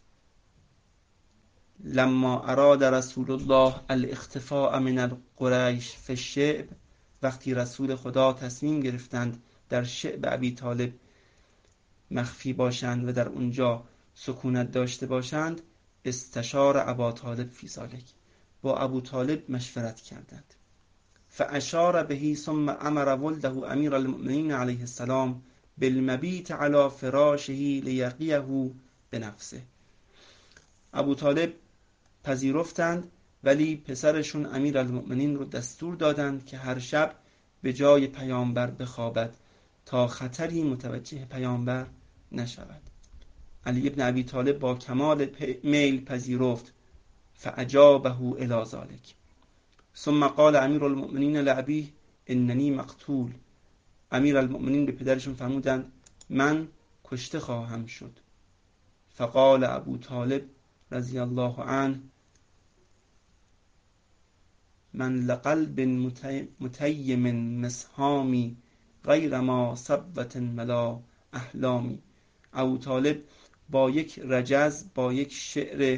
لما اراد رسول الله الاختفاء من القریش فی الشعب، وقتی رسول خدا تصمیم گرفتند در شعب ابی طالب مخفی باشند و در اونجا سکونت داشته باشند، استشار ابا طالب فی ذلک، با ابو طالب مشورت کردند. فاشار به ثم امر ولده امیر المؤمنین علیه السلام بالمبیت علی فراشه لیقیه بنفسه. ابو طالب پذیرفتند ولی پسرشون امیرالمؤمنین رو دستور دادند که هر شب به جای پیامبر بخوابد تا خطری متوجه پیامبر نشود. علی بن ابی طالب با کمال میل پذیرفت. فاجابه الی ذلک. ثم قال امیرالمؤمنین لابیه اننی مقتول. امیرالمؤمنین به پدرشون فرمودند من کشته خواهم شد. فقال ابو طالب رضی الله عنه من لقلب متیم مسهامی غیر ما صبوة ولا احلامی. ابو طالب با یک رجز، با یک شعر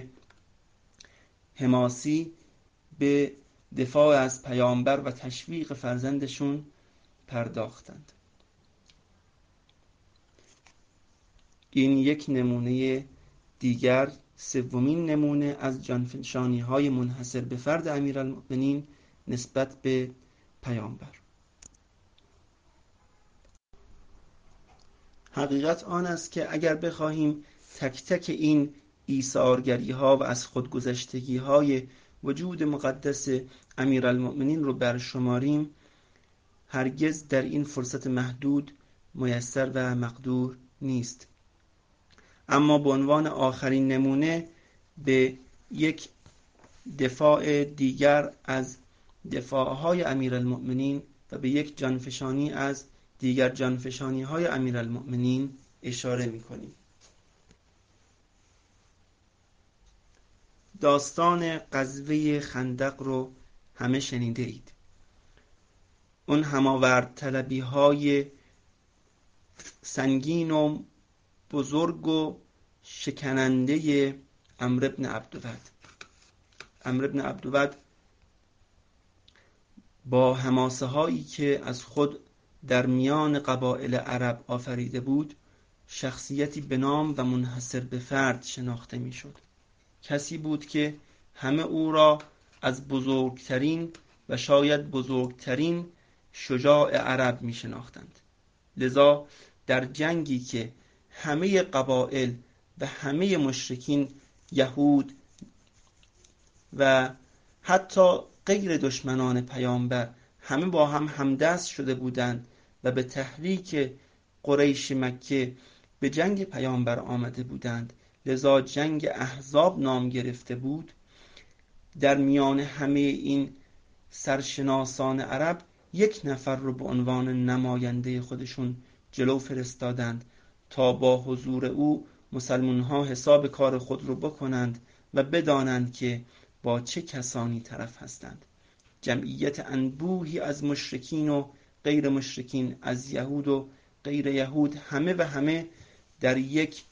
حماسی به دفاع از پیامبر و تشویق فرزندشون پرداختند. این یک نمونه دیگر، سومین نمونه از جانفشانی های منحصر به فرد امیرالمؤمنین نسبت به پیامبر. حقیقت آن است که اگر بخواهیم تک تک این ایثارگری ها و از خودگذشتگی های وجود مقدس امیرالمؤمنین رو برشماریم، هرگز در این فرصت محدود میسر و مقدور نیست. اما به عنوان آخرین نمونه به یک دفاع دیگر از دفاعهای امیرالمؤمنین و به یک جانفشانی از دیگر جانفشانی های امیرالمؤمنین اشاره می‌کنیم. داستان غزوه خندق رو همه شنیده اید. اون هماورد طلبی های سنگین و بزرگ و شکننده عمرو بن عبدود. عمرو بن عبدود با حماسه هایی که از خود در میان قبایل عرب آفریده بود، شخصیتی به نام و منحصر به فرد شناخته می شد. کسی بود که همه او را از بزرگترین و شاید بزرگترین شجاع عرب می شناختند. لذا در جنگی که همه قبایل و همه مشرکین، یهود و حتی غیر دشمنان پیامبر همه با هم همدست شده بودند و به تحریک قریش مکه به جنگ پیامبر آمده بودند، لذا جنگ احزاب نام گرفته بود، در میان همه این سرشناسان عرب یک نفر رو به عنوان نماینده خودشون جلو فرستادند تا با حضور او مسلمان ها حساب کار خود رو بکنند و بدانند که با چه کسانی طرف هستند. جمعیت انبوهی از مشرکین و غیر مشرکین، از یهود و غیر یهود، همه و همه در یک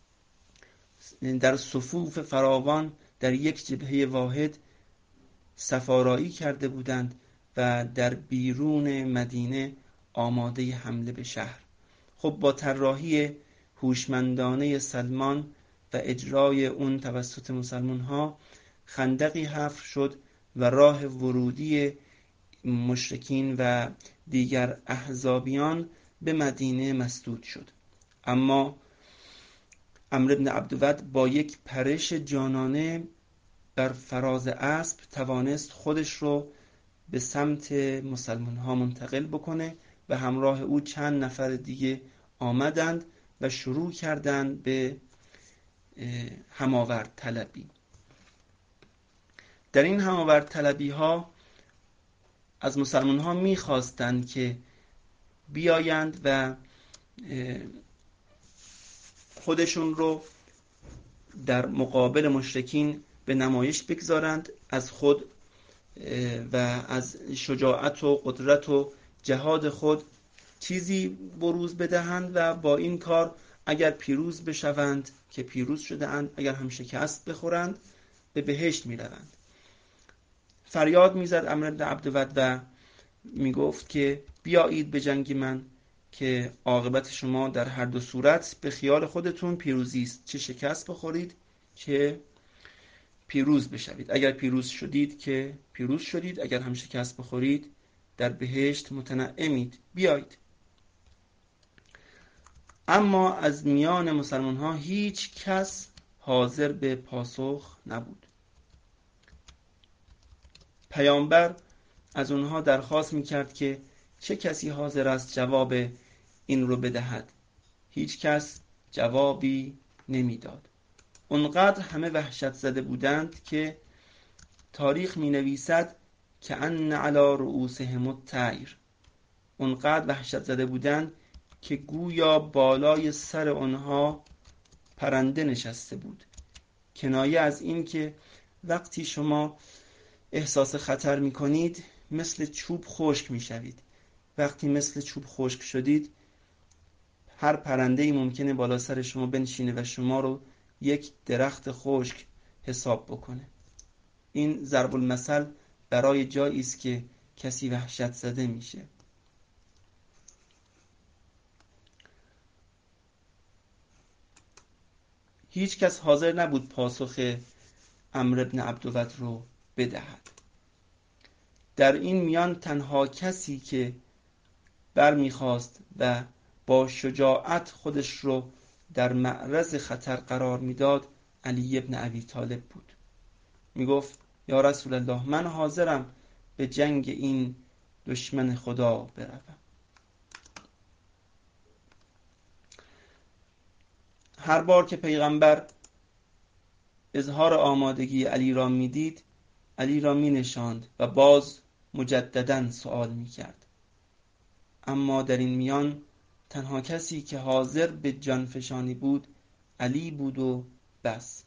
در صفوف فراوان در یک جبهه واحد سفارایی کرده بودند و در بیرون مدینه آماده حمله به شهر. خب با طراحی هوشمندانه سلمان و اجرای اون توسط مسلمان ها خندقی حفر شد و راه ورودی مشرکین و دیگر احزابیان به مدینه مسدود شد. اما عمرو بن عبدود با یک پرش جانانه بر فراز اسب توانست خودش رو به سمت مسلمان ها منتقل بکنه و همراه او چند نفر دیگه آمدند و شروع کردند به هماورد طلبی. در این هماورد طلبی ها از مسلمان ها می خواستند که بیایند و خودشون رو در مقابل مشرکین به نمایش بگذارند، از خود و از شجاعت و قدرت و جهاد خود چیزی بروز بدهند و با این کار اگر پیروز بشوند که پیروز شده اند، اگر هم شکست بخورند به بهشت می روند. فریاد می زد عمرو بن عبدود و می گفت که بیایید به جنگ من که عاقبت شما در هر دو صورت به خیال خودتون پیروزی است، چه شکست بخورید چه پیروز بشوید. اگر پیروز شدید که پیروز شدید، اگر هم شکست بخورید در بهشت متنعمید، بیایید. اما از میان مسلمان ها هیچ کس حاضر به پاسخ نبود. پیامبر از اونها درخواست میکرد که چه کسی حاضر است جواب این رو بدهد. هیچ کس جوابی نمیداد. اونقدر همه وحشت زده بودند که تاریخ می نویسد که ان علی رؤوسهم الطیر، اونقدر وحشت زده بودند که گویا بالای سر آنها پرنده نشسته بود. کنایه از این که وقتی شما احساس خطر می کنید مثل چوب خشک می شوید. وقتی مثل چوب خشک شدید هر پرنده ای ممکنه بالا سر شما بنشینه و شما رو یک درخت خشک حساب بکنه. این ضرب المثل برای جایی است که کسی وحشت زده میشه. هیچ کس حاضر نبود پاسخ عمرو بن عبدود رو بدهد. در این میان تنها کسی که برمیخواست و با شجاعت خودش رو در معرض خطر قرار میداد علی بن ابی طالب بود. میگفت یا رسول الله، من حاضرم به جنگ این دشمن خدا بروم. هر بار که پیغمبر اظهار آمادگی علی را میدید، علی را می نشاند و باز مجددا سوال می کرد. اما در این میان تنها کسی که حاضر به جانفشانی بود علی بود و بس.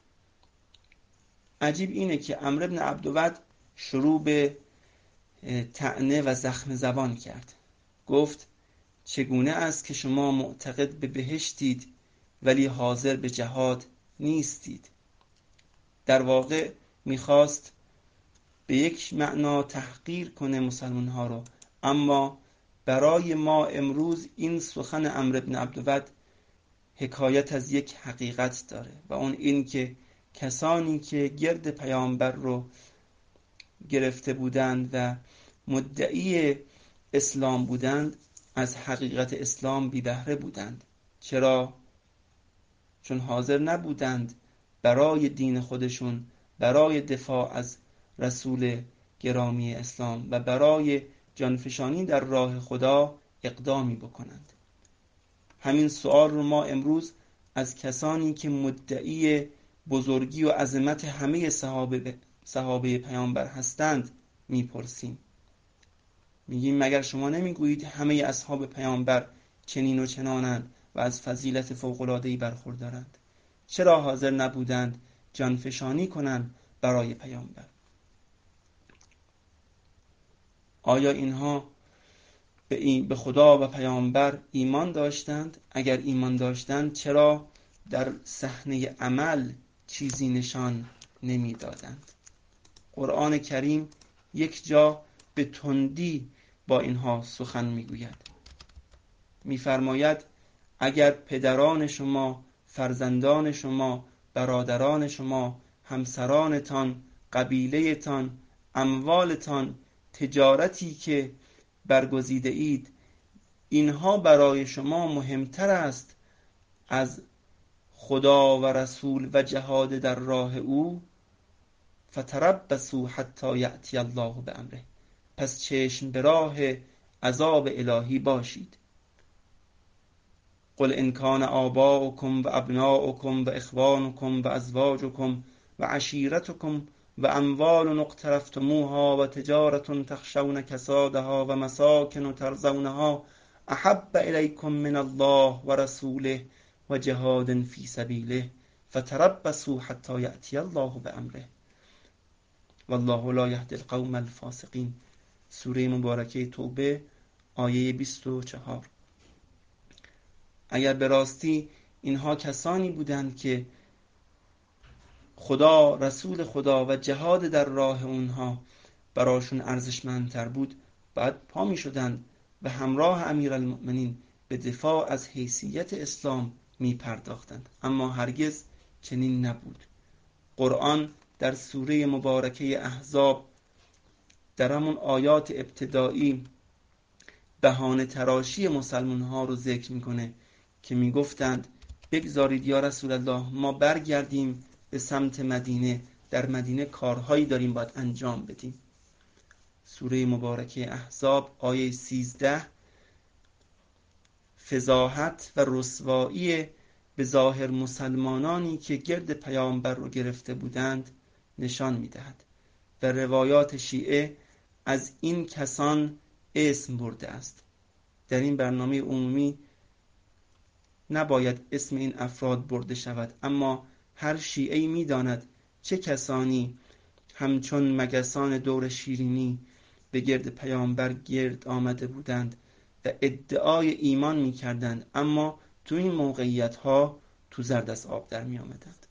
عجیب اینه که عمرو بن عبدود شروع به طعنه و زخم زبان کرد. گفت چگونه است که شما معتقد به بهشتید ولی حاضر به جهاد نیستید؟ در واقع میخواست به یک معنا تحقیر کنه مسلمان ها رو، اما برای ما امروز این سخن عمرو بن عبدود حکایت از یک حقیقت داره و اون این که کسانی که گرد پیامبر رو گرفته بودند و مدعی اسلام بودند از حقیقت اسلام بی بهره بودند. چرا؟ چون حاضر نبودند برای دین خودشون، برای دفاع از رسول گرامی اسلام و برای جانفشانی در راه خدا اقدامی بکنند. همین سؤال رو ما امروز از کسانی که مدعی بزرگی و عظمت همه صحابه صحابه پیامبر هستند میپرسیم. میگیم مگر شما نمیگویید همه اصحاب پیامبر چنین و چنانند و از فضیلت فوق‌العاده‌ای برخوردارند؟ چرا حاضر نبودند جانفشانی کنند برای پیامبر؟ آیا اینها به این به خدا و پیامبر ایمان داشتند؟ اگر ایمان داشتند چرا در صحنه عمل چیزی نشان نمیدادند؟ قرآن کریم یک جا به تندی با اینها سخن میگوید. میفرماید اگر پدران شما، فرزندان شما، برادران شما، همسرانتان، قبیلهتان، اموالتان، تجارتی که برگزیده اید، اینها برای شما مهمتر است از خدا و رسول و جهاد در راه او، فتربصوا حتی یأتی الله بامره، پس چشم به راه عذاب الهی باشید. قل ان کان آباؤکم و ابناؤکم و اخوانکم و ازواجکم و عشیرتکم و اموال اقترفتموها و تجارة تخشون کسادها و مساکن ترضونها احب الیکم من الله و رسوله و جهاد فی سبیله فتربصوا حتی یأتی الله بامره والله لا یهدی القوم الفاسقین. سوره مبارکه توبه آیه بیست و چهار. اگر به راستی اینها کسانی بودند که خدا، رسول خدا و جهاد در راه اونها براشون ارزشمندتر بود، بعد پا می شدند و همراه امیرالمؤمنین به دفاع از حیثیت اسلام می پرداختند. اما هرگز چنین نبود. قرآن در سوره مبارکه احزاب در همون آیات ابتدایی بهانه تراشی مسلمان ها رو ذکر میکنه که میگفتند بگذارید یا رسول الله ما برگردیم به سمت مدینه، در مدینه کارهایی داریم باید انجام بدیم. سوره مبارکه احزاب آیه سیزده فضاحت و رسوایی به ظاهر مسلمانانی که گرد پیامبر رو گرفته بودند نشان می‌دهد و روایات شیعه از این کسان اسم برده است. در این برنامه عمومی نباید اسم این افراد برده شود، اما هر شیعه‌ای می‌داند چه کسانی همچون مگسان دور شیرینی به گرد پیامبر گرد آمده بودند و ادعای ایمان می‌کردند، اما تو این موقعیت‌ها تو زرد از آب در می‌آمدند.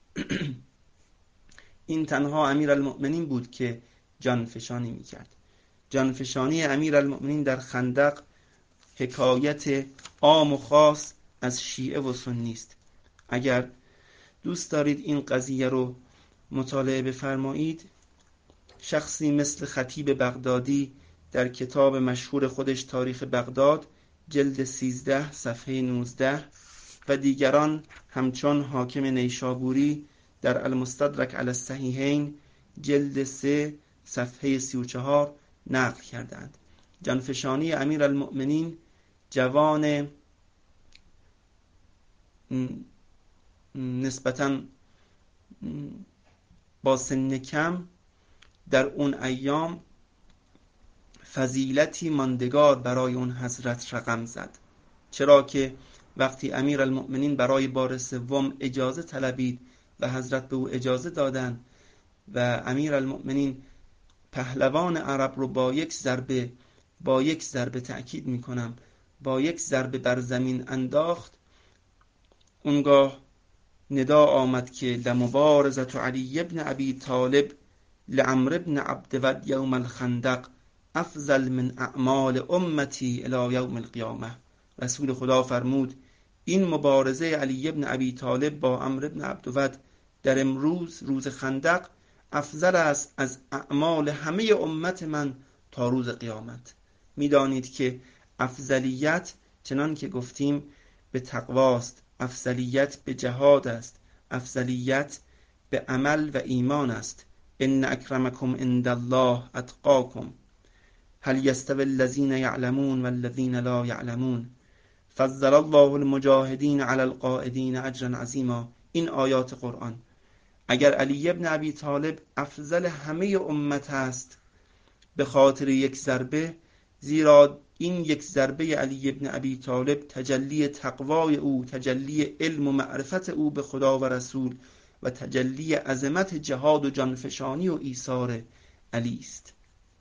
این تنها امیرالمؤمنین بود که جانفشانی می‌کرد. جانفشانی امیرالمؤمنین در خندق حکایت عام و خاص از شیعه و سنی است. اگر دوست دارید این قضیه رو مطالعه بفرمایید، شخصی مثل خطیب بغدادی در کتاب مشهور خودش تاریخ بغداد جلد سیزده صفحه نوزده و دیگران همچون حاکم نیشابوری در المستدرک علی الصحیحین جلد سه صفحه سی و چهار نقل کردند. جانفشانی امیرالمؤمنین جوان نسبتاً با سن کم در اون ایام فضیلتی ماندگار برای اون حضرت رقم زد، چرا که وقتی امیرالمؤمنین برای بار سوم اجازه طلبید و حضرت به او اجازه دادند و امیرالمؤمنین پهلوان عرب رو با یک ضربه با یک ضربه تأکید میکنم با یک ضربه بر زمین انداخت، اونگاه ندا آمد که لمبارزة علی ابن ابی طالب لعمرو ابن عبدود یوم الخندق افضل من اعمال امتی الی یوم القیامه. رسول خدا فرمود این مبارزه علی ابن ابی طالب با عمرو ابن عبدود در امروز روز خندق افضل است از اعمال همه امت من تا روز قیامت. میدانید که افضلیت چنان که گفتیم به تقواست، افضلیت به جهاد است، افضلیت به عمل و ایمان است. ان اکرمکم عند الله اتقاکم هل یستوی الذین یعلمون والذین لا یعلمون فضل الله المجاهدین علی القاعدین اجرا عظیما. این آیات قرآن. اگر علی ابن ابی طالب افضل همه امت است به خاطر یک ضربه، زیرا این یک ضربه علی ابن ابی طالب تجلی تقوای او، تجلی علم و معرفت او به خدا و رسول و تجلی عظمت جهاد و جانفشانی و ایثار علی است.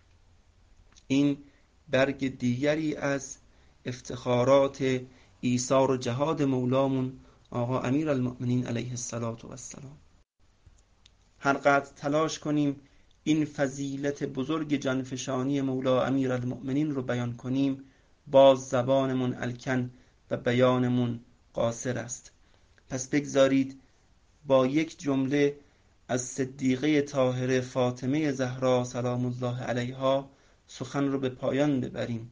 این برگ دیگری از افتخارات ایثار و جهاد مولامون آقا امیرالمؤمنین علیه السلام. هر قدر تلاش کنیم این فضیلت بزرگ جانفشانی مولا امیرالمؤمنین رو بیان کنیم، باز زبانمون الکن و بیانمون قاصر است. پس بگذارید با یک جمله از صدیقه طاهره فاطمه زهرا سلام الله علیها سخن رو به پایان ببریم.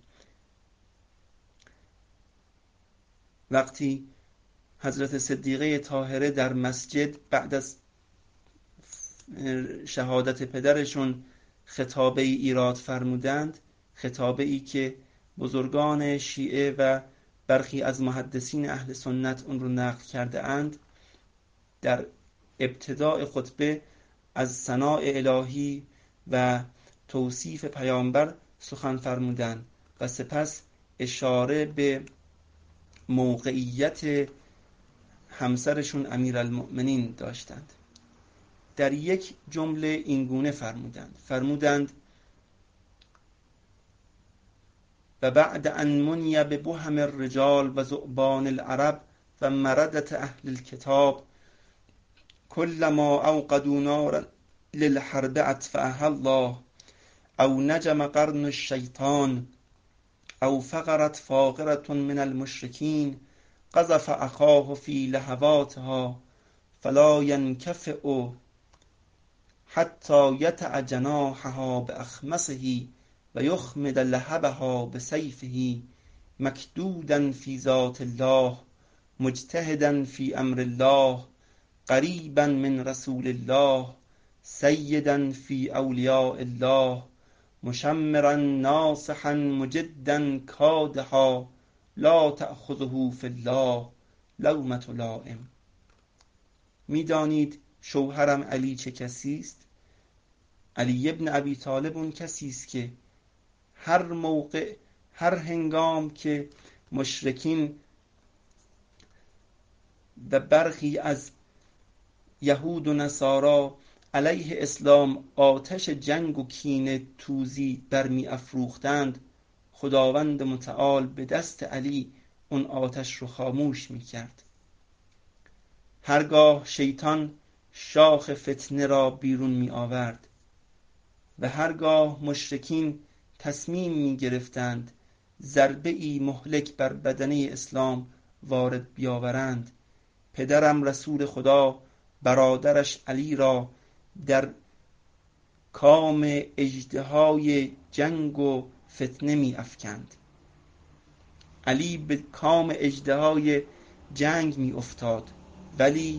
وقتی حضرت صدیقه طاهره در مسجد بعد از شهادت پدرشون خطابه ای ایراد فرمودند، خطابه ای که بزرگان شیعه و برخی از محدثین اهل سنت اون رو نقل کرده اند، در ابتداء خطبه از ثناء الهی و توصیف پیامبر سخن فرمودند و سپس اشاره به موقعیت همسرشون امیرالمؤمنین داشتند. در یک جمله اینگونه فرمودند فرمودند و بعد ان منی ببهم الرجال و ذؤبان العرب و مردت اهل الكتاب كلما اوقدوا نارا للحرب اطفأها الله او نجم قرن الشیطان او فقرت فاقرة من المشرکین قذف اخاه فی لهواتها فلا ينكفئ حتی یتع جناحها باخمصه و یخمد لهبها بسیفه مکدودا فی ذات الله مجتهدا فی امر الله قریبا من رسول الله سیدا فی اولیاء الله مشمرا ناصحا مجدا کادها لا تأخذه فی الله لومة لائم. میدانید شوهرم علی چه کسی است؟ علی ابن ابی طالب اون کسی است که هر موقع، هر هنگام که مشرکین و برخی از یهود و نصارا علیه اسلام آتش جنگ و کینه توزی برمی افروختند، خداوند متعال به دست علی اون آتش رو خاموش می کرد. هرگاه شیطان شاخ فتنه را بیرون می آورد و هرگاه مشرکین تصمیم می گرفتند ضربه ای مهلک بر بدنه اسلام وارد بیاورند، پدرم رسول خدا برادرش علی را در کام اژدهای جنگ و فتنه می افکند. علی به کام اژدهای جنگ می افتاد، ولی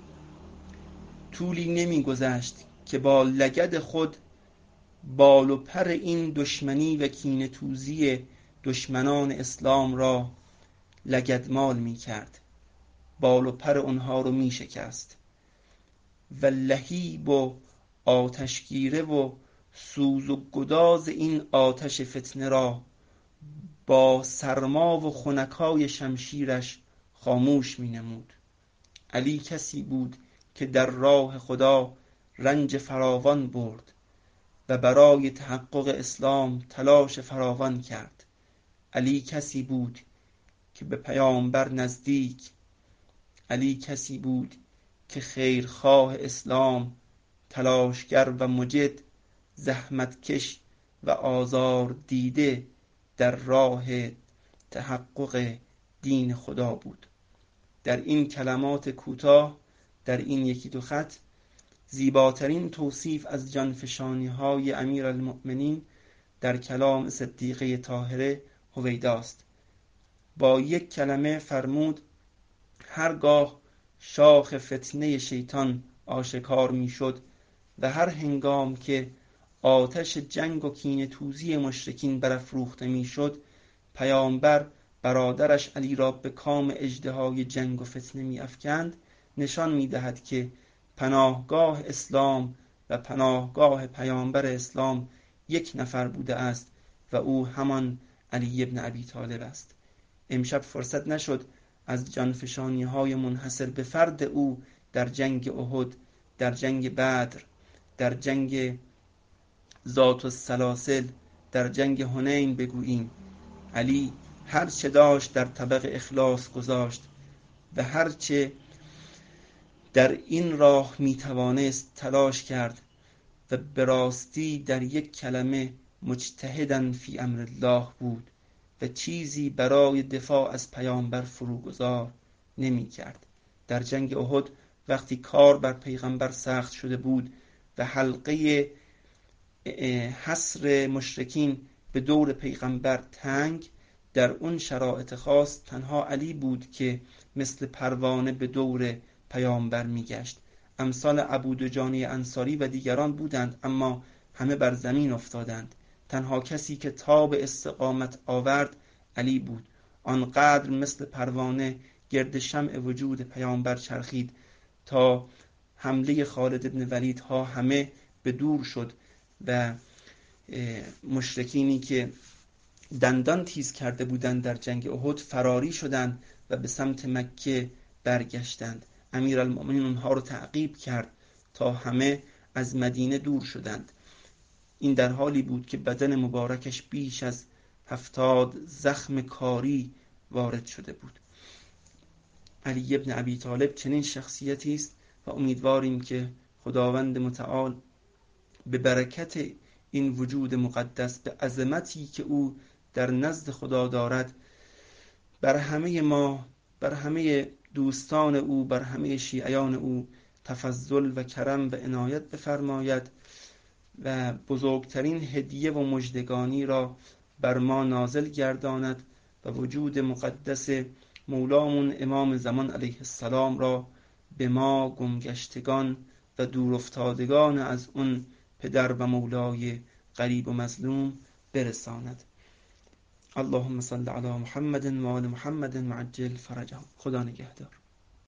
طولی نمی گذشت که با لگد خود بال و پر این دشمنی و کینه توزی دشمنان اسلام را لگدمال می کرد، بال و پر اونها رو می شکست و لهیب و آتشگیره و سوز و گداز این آتش فتنه را با سرما و خنکای شمشیرش خاموش می نمود. علی کسی بود که در راه خدا رنج فراوان برد و برای تحقق اسلام تلاش فراوان کرد. علی کسی بود که به پیامبر نزدیک، علی کسی بود که خیرخواه اسلام، تلاشگر و مجد، زحمتکش و آزار دیده در راه تحقق دین خدا بود. در این کلمات کوتاه، در این یکی دو خط، زیباترین توصیف از جانفشانی های امیرالمؤمنین در کلام صدیقه طاهره هویداست. با یک کلمه فرمود هرگاه شاخ فتنه شیطان آشکار می شد و هر هنگام که آتش جنگ و کینه توزی مشرکین برافروخته می شد، پیامبر برادرش علی را به کام اژدهای جنگ و فتنه می افکند، نشان می دهد که پناهگاه اسلام و پناهگاه پیامبر اسلام یک نفر بوده است و او همان علی ابن ابی طالب است. امشب فرصت نشد از جانفشانی های منحصر به فرد او در جنگ احد، در جنگ بدر، در جنگ ذات السلاسل، در جنگ حنین بگوییم. علی هر چه داشت در طبق اخلاص گذاشت و هر چه در این راه میتوانست تلاش کرد و به راستی در یک کلمه مجتهداً فی امر الله بود و چیزی برای دفاع از پیامبر فروگذار نمی کرد. در جنگ احد وقتی کار بر پیغمبر سخت شده بود و حلقه حصر مشرکین به دور پیغمبر تنگ، در اون شرایط خاص تنها علی بود که مثل پروانه به دور پیامبر میگشت. امثال ابو دجانه انصاری و دیگران بودند، اما همه بر زمین افتادند. تنها کسی که تاب استقامت آورد علی بود. آنقدر مثل پروانه گرد شمع وجود پیامبر چرخید تا حمله خالد بن ولید ها همه به دور شد و مشرکینی که دندان تیز کرده بودند در جنگ احد فراری شدند و به سمت مکه برگشتند. امیرالمؤمنین اونها رو تعقیب کرد تا همه از مدینه دور شدند. این در حالی بود که بدن مبارکش بیش از هفتاد زخم کاری وارد شده بود. علی ابن ابی طالب چنین شخصیتی است و امیدواریم که خداوند متعال به برکت این وجود مقدس، به عظمتی که او در نزد خدا دارد، بر همه ما، بر همه دوستان او، بر همه شیعیان او تفضل و کرم و عنایت بفرماید و بزرگترین هدیه و مژدگانی را بر ما نازل گرداند و وجود مقدس مولامون امام زمان علیه السلام را به ما گمگشتگان و دور افتادگان از اون پدر و مولای غریب و مظلوم برساند. اللهم صل علی محمد و آل محمد وعجل فرجهم. خدا نگهدار.